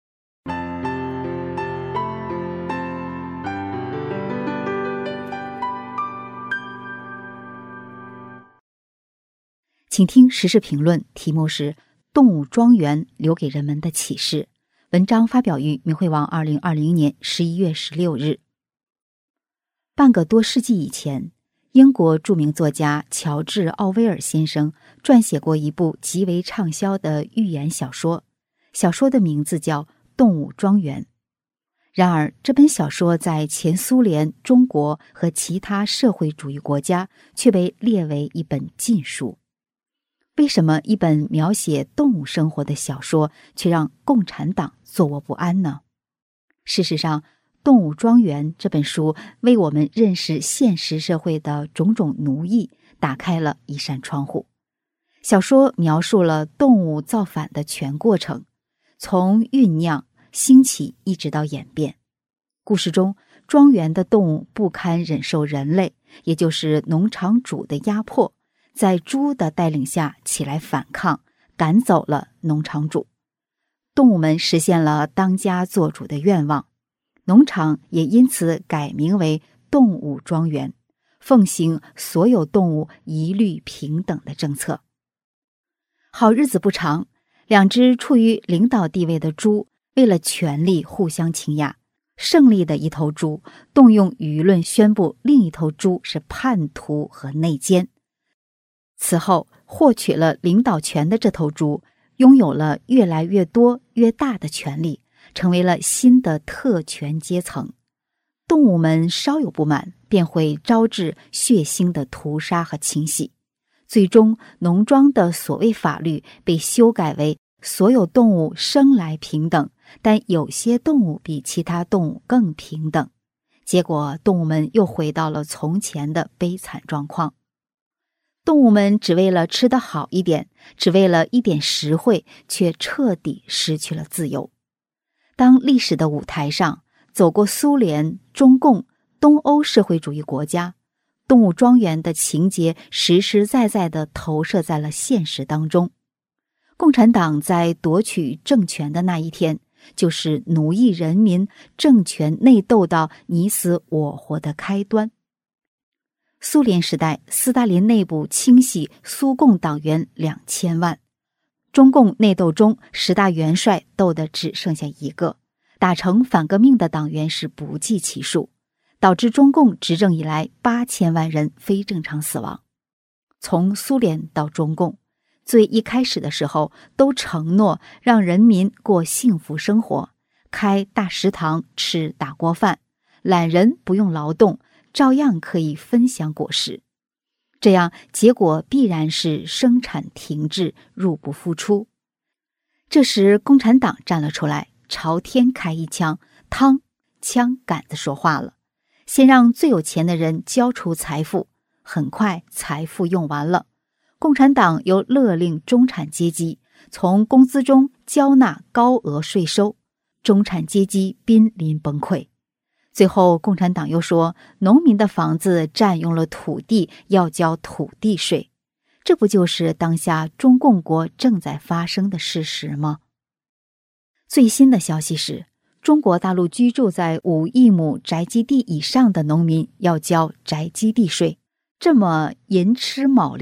请听时事评论，题目是动物庄园留给人们的启示。文章发表于明慧网2020年11月16日。半个多世纪以前，英国著名作家乔治·奥威尔先生撰写过一部极为畅销的寓言小说，小说的名字叫《动物庄园》。然而，这本小说在前苏联、中国和其他社会主义国家却被列为一本禁书。为什么一本描写动物生活的小说却让共产党坐卧不安呢？事实上，《动物庄园》这本书为我们认识现实社会的种种奴役打开了一扇窗户。小说描述了动物造反的全过程，从酝酿、兴起一直到演变。故事中，庄园的动物不堪忍受人类，也就是农场主的压迫，在猪的带领下起来反抗，赶走了农场主。动物们实现了当家做主的愿望，农场也因此改名为动物庄园，奉行所有动物一律平等的政策。好日子不长，两只处于领导地位的猪为了权力互相倾轧，胜利的一头猪动用舆论宣布另一头猪是叛徒和内奸。此后，获取了领导权的这头猪拥有了越来越多越大的权力，成为了新的特权阶层。动物们稍有不满，便会招致血腥的屠杀和清洗。最终，农庄的所谓法律被修改为所有动物生来平等，但有些动物比其他动物更平等。结果，动物们又回到了从前的悲惨状况。动物们只为了吃得好一点，只为了一点实惠，却彻底失去了自由。当历史的舞台上走过苏联、中共、东欧社会主义国家，动物庄园的情节实实在在地投射在了现实当中。共产党在夺取政权的那一天，就是奴役人民、政权内斗到你死我活的开端。苏联时代，斯大林内部清洗苏共党员2000万，中共内斗中10大元帅斗得只剩下一个，打成反革命的党员是不计其数，导致中共执政以来8000万人非正常死亡。从苏联到中共，最一开始的时候都承诺让人民过幸福生活，开大食堂吃大锅饭，懒人不用劳动，照样可以分享果实。这样结果必然是生产停滞，入不敷出。这时共产党站了出来，朝天开一枪，枪杆子说话了，先让最有钱的人交出财富，很快财富用完了，共产党又勒令中产阶级从工资中交纳高额税收，中产阶级濒临崩溃。最后共产党又说，农民的房子占用了土地，要交土地税。这不就是当下中共国正在发生的事实吗？最新的消息是，中国大陆居住在5亿亩宅基地以上的农民要交宅基地税。这么寅吃卯粮、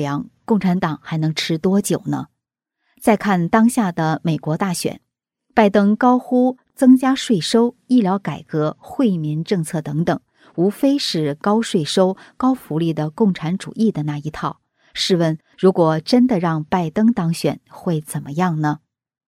共产党还能吃多久呢？再看当下的美国大选，拜登高呼增加税收、医疗改革、惠民政策等等，无非是高税收、高福利的共产主义的那一套。试问，如果真的让拜登当选，会怎么样呢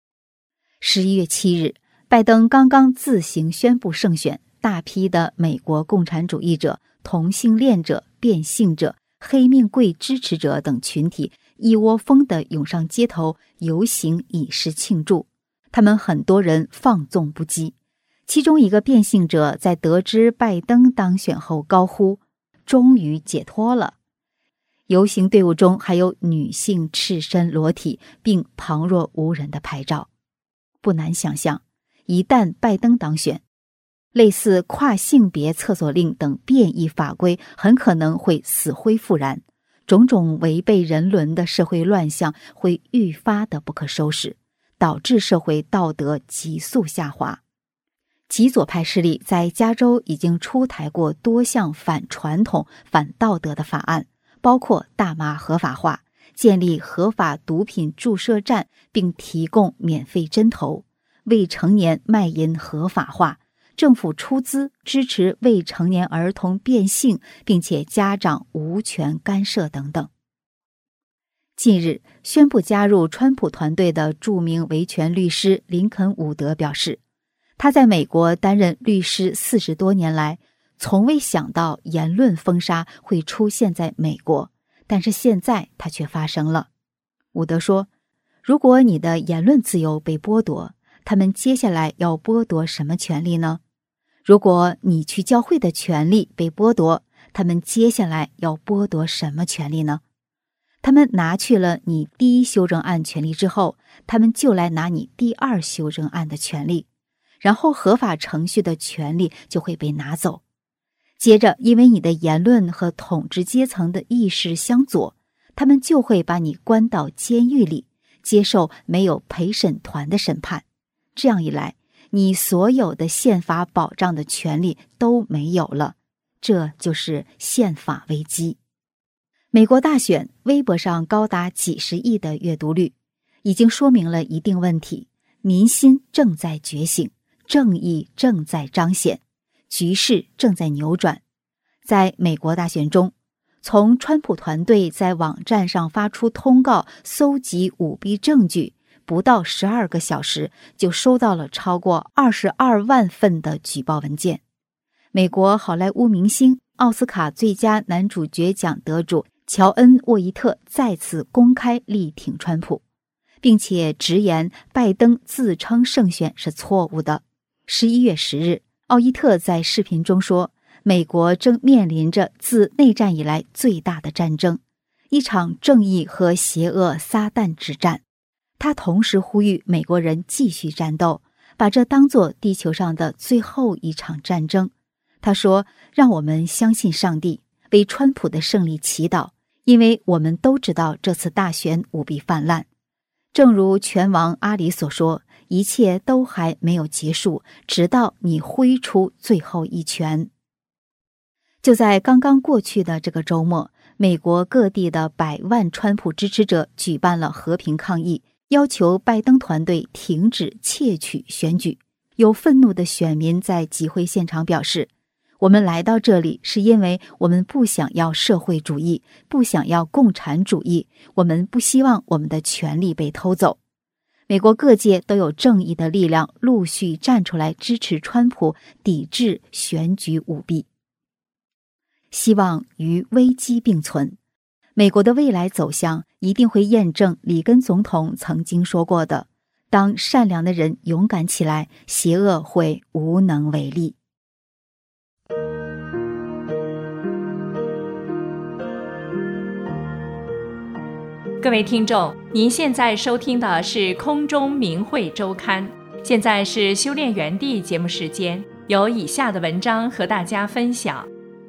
？11月7日，拜登刚刚自行宣布胜选，大批的美国共产主义者、同性恋者、变性者、黑命贵支持者等群体一窝蜂地涌上街头游行以示庆祝。他们很多人放纵不羁，其中一个变性者在得知拜登当选后高呼：“终于解脱了！”游行队伍中还有女性赤身裸体并旁若无人的拍照。不难想象，一旦拜登当选，类似跨性别厕所令等变异法规很可能会死灰复燃，种种违背人伦的社会乱象会愈发的不可收拾，导致社会道德急速下滑。极左派势力在加州已经出台过多项反传统、反道德的法案，包括大麻合法化、建立合法毒品注射站并提供免费针头、未成年卖淫合法化、政府出资支持未成年儿童变性，并且家长无权干涉等等。近日，宣布加入川普团队的著名维权律师林肯·伍德表示，他在美国担任律师40多年来，从未想到言论封杀会出现在美国，但是现在它却发生了。伍德说，如果你的言论自由被剥夺，他们接下来要剥夺什么权利呢？如果你去教会的权利被剥夺，他们接下来要剥夺什么权利呢？他们拿去了你第一修正案权利之后，他们就来拿你第二修正案的权利，然后合法程序的权利就会被拿走。接着，因为你的言论和统治阶层的意识相左，他们就会把你关到监狱里，接受没有陪审团的审判。这样一来，你所有的宪法保障的权利都没有了，这就是宪法危机。美国大选，微博上高达几十亿的阅读率，已经说明了一定问题：民心正在觉醒，正义正在彰显，局势正在扭转。在美国大选中，从川普团队在网站上发出通告搜集舞弊证据，不到12个小时就收到了超过22万份的举报文件。美国好莱坞明星、奥斯卡最佳男主角奖得主乔恩·沃伊特再次公开力挺川普，并且直言拜登自称胜选是错误的。11月10日，奥伊特在视频中说，美国正面临着自内战以来最大的战争，一场正义和邪恶撒旦之战。他同时呼吁美国人继续战斗，把这当作地球上的最后一场战争。他说，让我们相信上帝，为川普的胜利祈祷，因为我们都知道这次大选舞弊泛滥。正如拳王阿里所说，一切都还没有结束，直到你挥出最后一拳。就在刚刚过去的这个周末，美国各地的100万川普支持者举办了和平抗议，要求拜登团队停止窃取选举。有愤怒的选民在集会现场表示，我们来到这里是因为我们不想要社会主义，不想要共产主义，我们不希望我们的权利被偷走。美国各界都有正义的力量陆续站出来支持川普，抵制选举舞弊。希望与危机并存，美国的未来走向一定会验证里根总统曾经说过的，当善良的人勇敢起来，邪恶会无能为力。 各位听众，您现在收听的是空中明慧周刊，现在是修炼园地节目时间，有以下的文章和大家分享。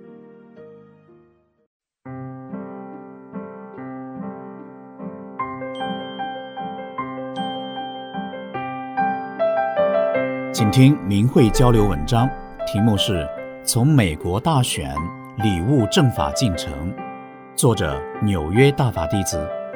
请听明慧交流文章，题目是从美国大选领悟正法进程，作者纽约大法弟子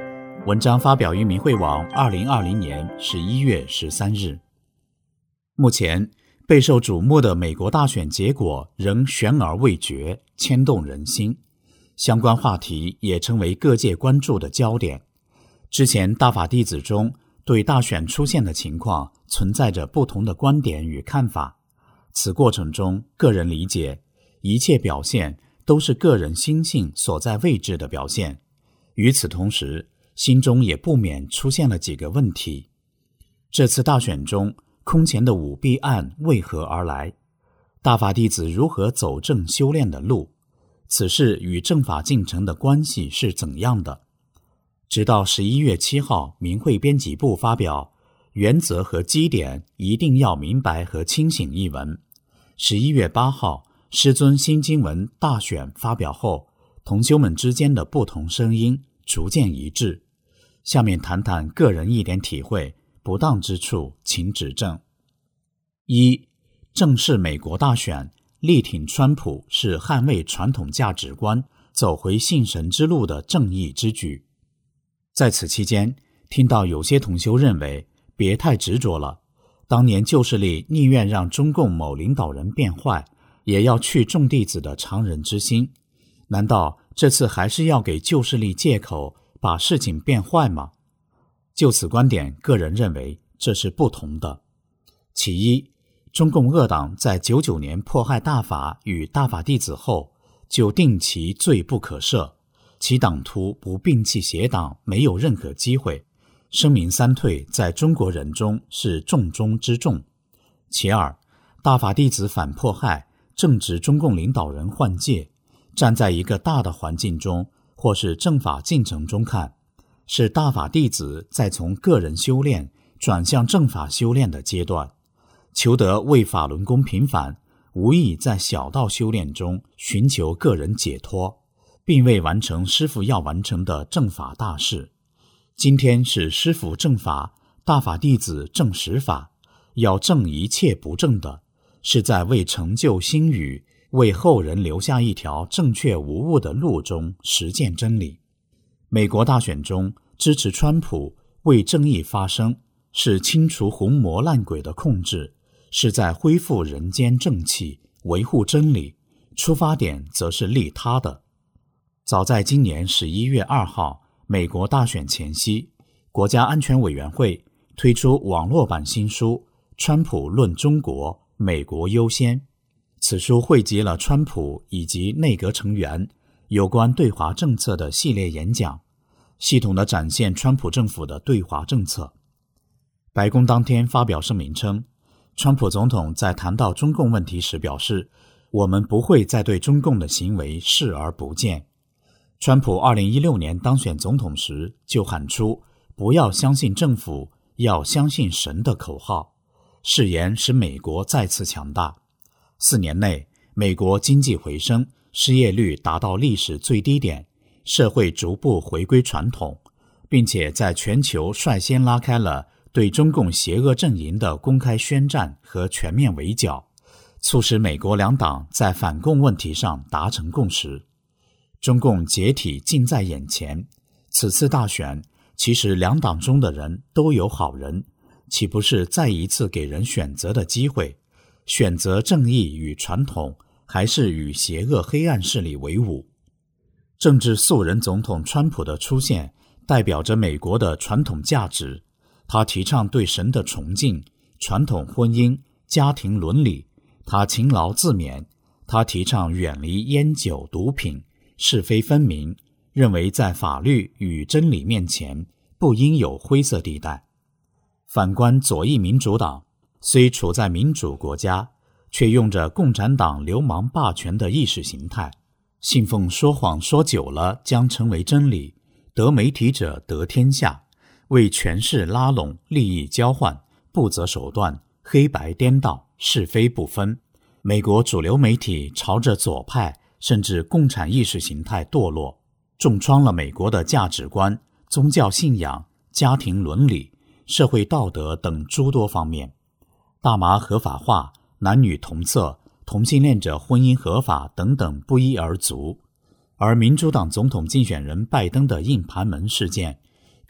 文章发表于明慧网2020年11月13日。目前备受瞩目的美国大选结果仍悬而未决，牵动人心，相关话题也成为各界关注的焦点。之前大法弟子中对大选出现的情况存在着不同的观点与看法，此过程中个人理解，一切表现都是个人心性所在位置的表现。与此同时，心中也不免出现了几个问题：这次大选中空前的舞弊案为何而来？大法弟子如何走正修炼的路？此事与正法进程的关系是怎样的？直到11月7号，明慧编辑部发表原则和基点一定要明白和清醒一文。11月8号，师尊新经文大选发表后，同修们之间的不同声音逐渐一致。下面谈谈个人一点体会，不当之处请指正。一、正视美国大选，力挺川普是捍卫传统价值观、走回信神之路的正义之举。在此期间，听到有些同修认为别太执着了，当年旧势力宁愿让中共某领导人变坏，也要去众弟子的常人之心，难道这次还是要给旧势力借口把事情变坏吗？就此观点，个人认为这是不同的。其一，中共恶党在99年迫害大法与大法弟子后，就定其罪不可赦，其党徒不摒弃邪党没有任何机会，声名三退在中国人中是重中之重。其二，大法弟子反迫害正值中共领导人换届，站在一个大的环境中或是正法进程中看，是大法弟子在从个人修炼转向正法修炼的阶段，求得为法轮功平反，无意在小道修炼中寻求个人解脱，并未完成师父要完成的正法大事。今天是师父正法，大法弟子正实法，要正一切不正的，是在为成就心语，为后人留下一条正确无误的路中实践真理。美国大选中支持川普为正义发声，是清除红魔烂鬼的控制，是在恢复人间正气，维护真理，出发点则是利他的。早在今年11月2号，美国大选前夕，国家安全委员会推出网络版新书《川普论中国，美国优先》。此书汇集了川普以及内阁成员有关对华政策的系列演讲，系统地展现川普政府的对华政策。白宫当天发表声明称，川普总统在谈到中共问题时表示，我们不会再对中共的行为视而不见。川普2016年当选总统时就喊出不要相信政府，要相信神的口号，誓言使美国再次强大。4年内，美国经济回升，失业率达到历史最低点，社会逐步回归传统，并且在全球率先拉开了对中共邪恶阵营的公开宣战和全面围剿，促使美国两党在反共问题上达成共识。中共解体近在眼前，此次大选，其实两党中的人都有好人，岂不是再一次给人选择的机会？选择正义与传统，还是与邪恶黑暗势力为伍？政治素人总统川普的出现，代表着美国的传统价值。他提倡对神的崇敬，传统婚姻、家庭伦理。他勤劳自勉。他提倡远离烟酒毒品，是非分明，认为在法律与真理面前，不应有灰色地带。反观左翼民主党，虽处在民主国家，却用着共产党流氓霸权的意识形态，信奉说谎说久了将成为真理，得媒体者得天下，为权势拉拢，利益交换，不择手段，黑白颠倒，是非不分。美国主流媒体朝着左派甚至共产意识形态堕落，重创了美国的价值观、宗教信仰、家庭伦理、社会道德等诸多方面。大麻合法化、男女同厕、同性恋者婚姻合法等等不一而足。而民主党总统竞选人拜登的硬盘门事件，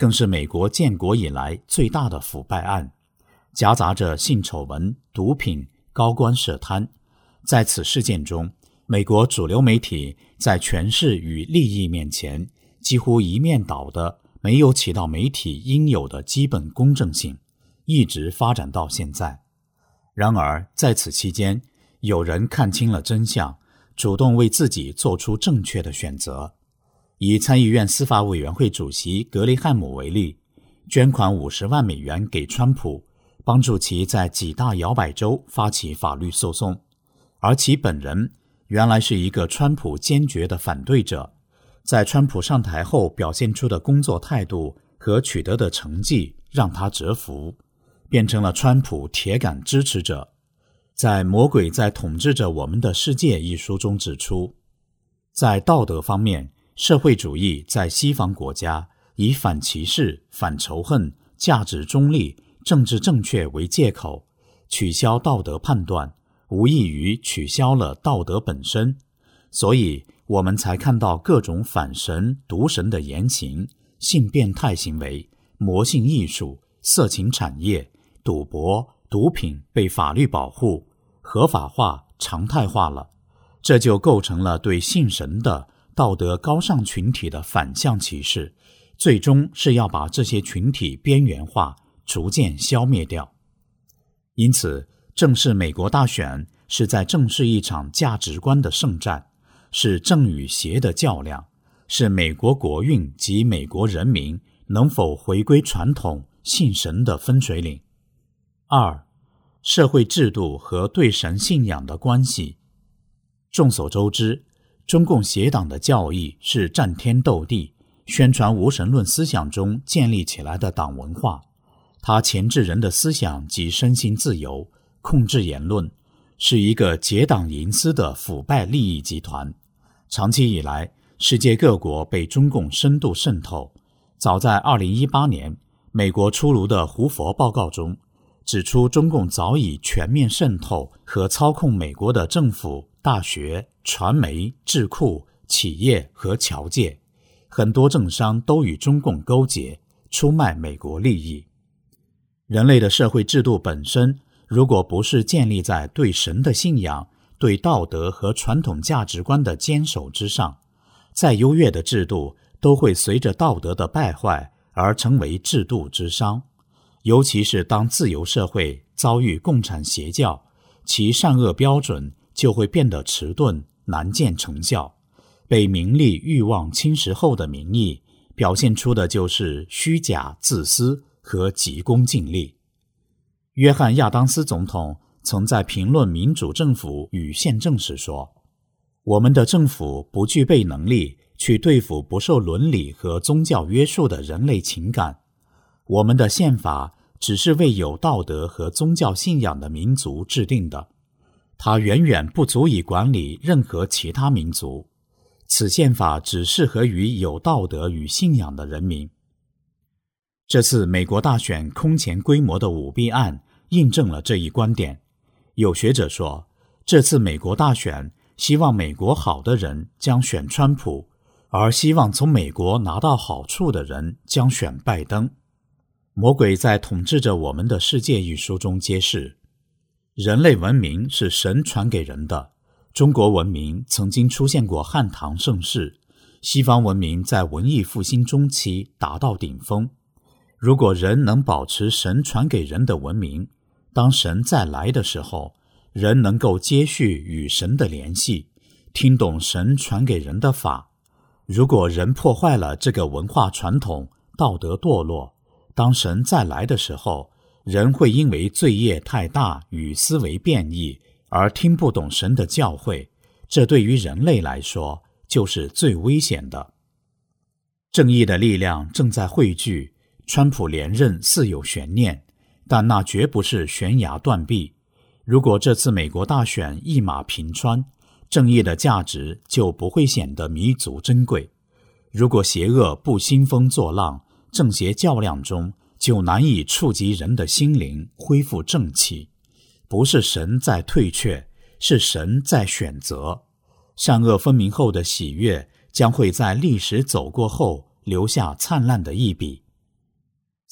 更是美国建国以来最大的腐败案，夹杂着性丑闻、毒品、高官涉贪。在此事件中，美国主流媒体在权势与利益面前几乎一面倒的没有起到媒体应有的基本公正性，一直发展到现在。然而在此期间，有人看清了真相，主动为自己做出正确的选择。以参议院司法委员会主席格雷汉姆为例，捐款50万美元给川普，帮助其在几大摇摆州发起法律诉讼，而其本人原来是一个川普坚决的反对者，在川普上台后表现出的工作态度和取得的成绩让他折服，变成了川普铁杆支持者。在《魔鬼在统治着我们的世界》一书中指出，在道德方面，社会主义在西方国家以反歧视、反仇恨、价值中立、政治正确为借口，取消道德判断，无异于取消了道德本身。所以我们才看到各种反神、毒神的言行、性变态行为、魔性艺术、色情产业、赌博、毒品被法律保护、合法化、常态化了。这就构成了对信神的道德高尚群体的反向歧视，最终是要把这些群体边缘化，逐渐消灭掉。因此，正视美国大选是在正视一场价值观的圣战，是正与邪的较量，是美国国运及美国人民能否回归传统信神的分水岭。2. 社会制度和对神信仰的关系。众所周知，中共邪党的教义是战天斗地、宣传无神论思想中建立起来的党文化，它钳制人的思想及身心自由，控制言论，是一个结党营私的腐败利益集团。长期以来，世界各国被中共深度渗透。早在2018年，美国出炉的胡佛报告中指出，中共早已全面渗透和操控美国的政府、大学、传媒、智库、企业和侨界，很多政商都与中共勾结，出卖美国利益。人类的社会制度本身，如果不是建立在对神的信仰、对道德和传统价值观的坚守之上，再优越的制度都会随着道德的败坏而成为制度之殇。尤其是当自由社会遭遇共产邪教，其善恶标准就会变得迟钝，难见成效。被名利欲望侵蚀后的民意，表现出的就是虚假、自私和急功近利。约翰·亚当斯总统曾在评论民主政府与宪政时说，我们的政府不具备能力去对付不受伦理和宗教约束的人类情感，我们的宪法只是为有道德和宗教信仰的民族制定的，它远远不足以管理任何其他民族。此宪法只适合于有道德与信仰的人民。这次美国大选空前规模的舞弊案印证了这一观点。有学者说，这次美国大选希望美国好的人将选川普，而希望从美国拿到好处的人将选拜登。魔鬼在统治着我们的世界一书中揭示，人类文明是神传给人的。中国文明曾经出现过汉唐盛世，西方文明在文艺复兴中期达到顶峰。如果人能保持神传给人的文明，当神再来的时候，人能够接续与神的联系，听懂神传给人的法。如果人破坏了这个文化传统，道德堕落，当神再来的时候，人会因为罪业太大与思维变异而听不懂神的教诲，这对于人类来说就是最危险的。正义的力量正在汇聚，川普连任似有悬念，但那绝不是悬崖断壁。如果这次美国大选一马平川，正义的价值就不会显得弥足珍贵。如果邪恶不兴风作浪，正邪较量中就难以触及人的心灵，恢复正气。不是神在退却，是神在选择。善恶分明后的喜悦将会在历史走过后留下灿烂的一笔。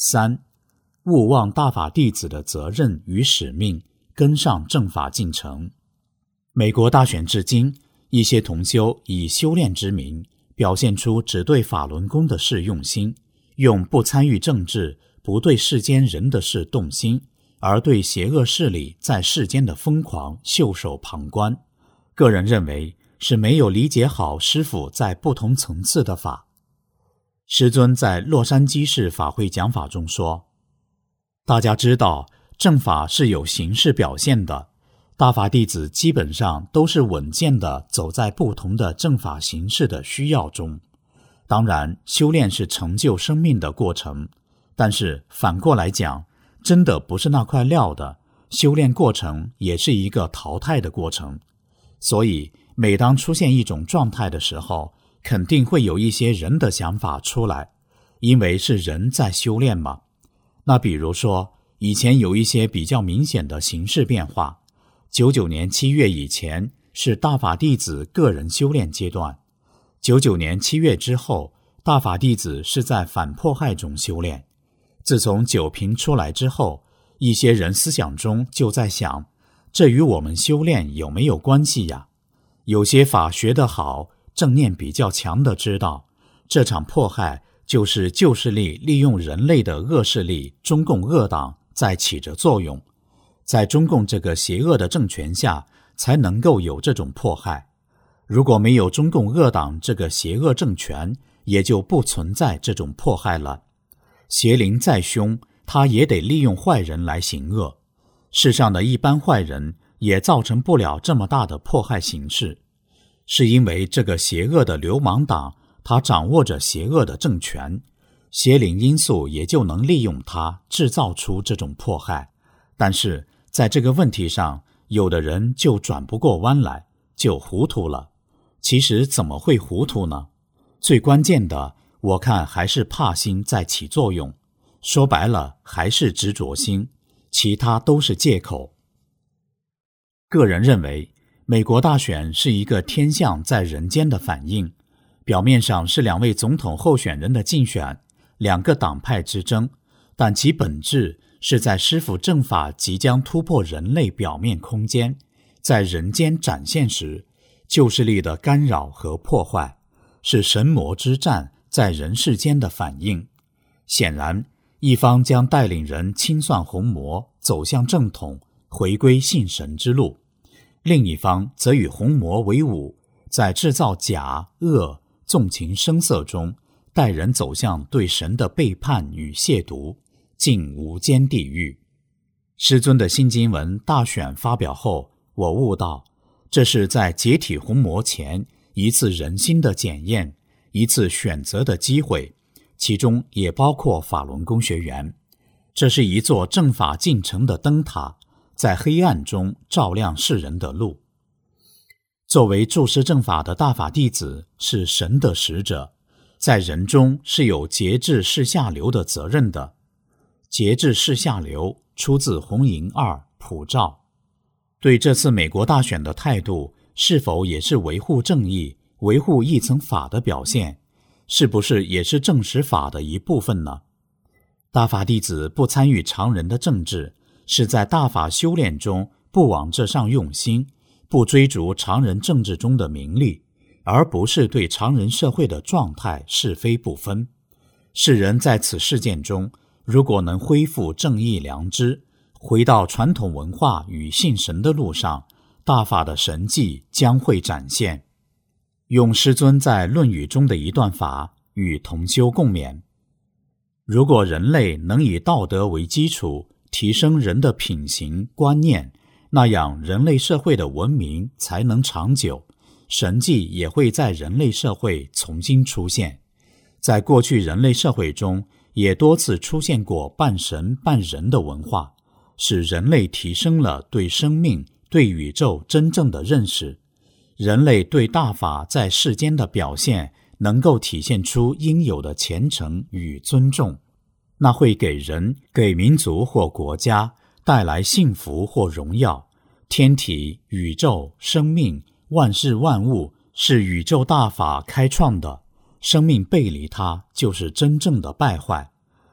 3. 勿忘大法弟子的责任与使命，跟上正法进程。美国大选至今，一些同修以修炼之名，表现出只对法轮功的事用心，用不参与政治、不对世间人的事动心，而对邪恶势力在世间的疯狂袖手旁观。个人认为是没有理解好师父在不同层次的法。师尊在洛杉矶市法会讲法中说，大家知道正法是有形式表现的，大法弟子基本上都是稳健地走在不同的正法形式的需要中。当然，修炼是成就生命的过程，但是反过来讲，真的不是那块料的，修炼过程也是一个淘汰的过程。所以每当出现一种状态的时候，肯定会有一些人的想法出来，因为是人在修炼嘛。那比如说，以前有一些比较明显的形式变化，99年7月以前是大法弟子个人修炼阶段，99年7月之后，大法弟子是在反迫害中修炼。自从九评出来之后，一些人思想中就在想，这与我们修炼有没有关系呀？有些法学得好，正念比较强的知道，这场迫害就是旧势力利用人类的恶势力中共恶党在起着作用，在中共这个邪恶的政权下才能够有这种迫害。如果没有中共恶党这个邪恶政权，也就不存在这种迫害了。邪灵再凶，他也得利用坏人来行恶，世上的一般坏人也造成不了这么大的迫害形式，是因为这个邪恶的流氓党他掌握着邪恶的政权，邪灵因素也就能利用它制造出这种迫害。但是在这个问题上，有的人就转不过弯来，就糊涂了。其实怎么会糊涂呢？最关键的，我看还是怕心在起作用，说白了还是执着心，其他都是借口。个人认为，美国大选是一个天象在人间的反应，表面上是2位总统候选人的竞选，2个党派之争，但其本质是在师父正法即将突破人类表面空间，在人间展现时，旧势力的干扰和破坏，是神魔之战在人世间的反应。显然，一方将带领人清算红魔，走向正统，回归信神之路，另一方则与红魔为伍，在制造假恶纵情声色中，带人走向对神的背叛与亵渎，进无间地狱。师尊的新经文大选发表后，我悟到，这是在解体红魔前一次人心的检验，一次选择的机会，其中也包括法轮功学员。这是一座正法进程的灯塔，在黑暗中照亮世人的路。作为注释正法的大法弟子，是神的使者，在人中是有节制世下流的责任的。节制世下流出自红营2普照。对这次美国大选的态度，是否也是维护正义、维护一层法的表现？是不是也是正实法的一部分呢？大法弟子不参与常人的政治，是在大法修炼中不往这上用心，不追逐常人政治中的名利，而不是对常人社会的状态是非不分。世人在此事件中，如果能恢复正义良知，回到传统文化与信神的路上，大法的神迹将会展现。用师尊在《论语》中的一段法与同修共勉：如果人类能以道德为基础，提升人的品行观念，那样人类社会的文明才能长久，神迹也会在人类社会重新出现。在过去人类社会中，也多次出现过半神半人的文化，使人类提升了对生命、对宇宙真正的认识。人类对大法在世间的表现，能够体现出应有的虔诚与尊重，那会给人、给民族或国家带来幸福或荣耀。天体、宇宙、生命、万事万物是宇宙大法开创的，生命背离它就是真正的败坏。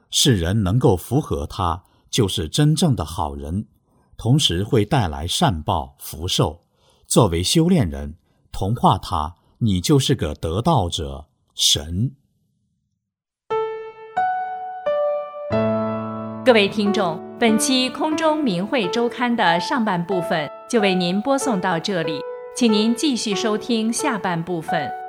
世人能够符合他，就是真正的好人，同时会带来善报福寿。作为修炼人，同化他，你就是个得道者，神。 各位听众，本期空中明慧周刊的上半部分就为您播送到这里，请您继续收听下半部分。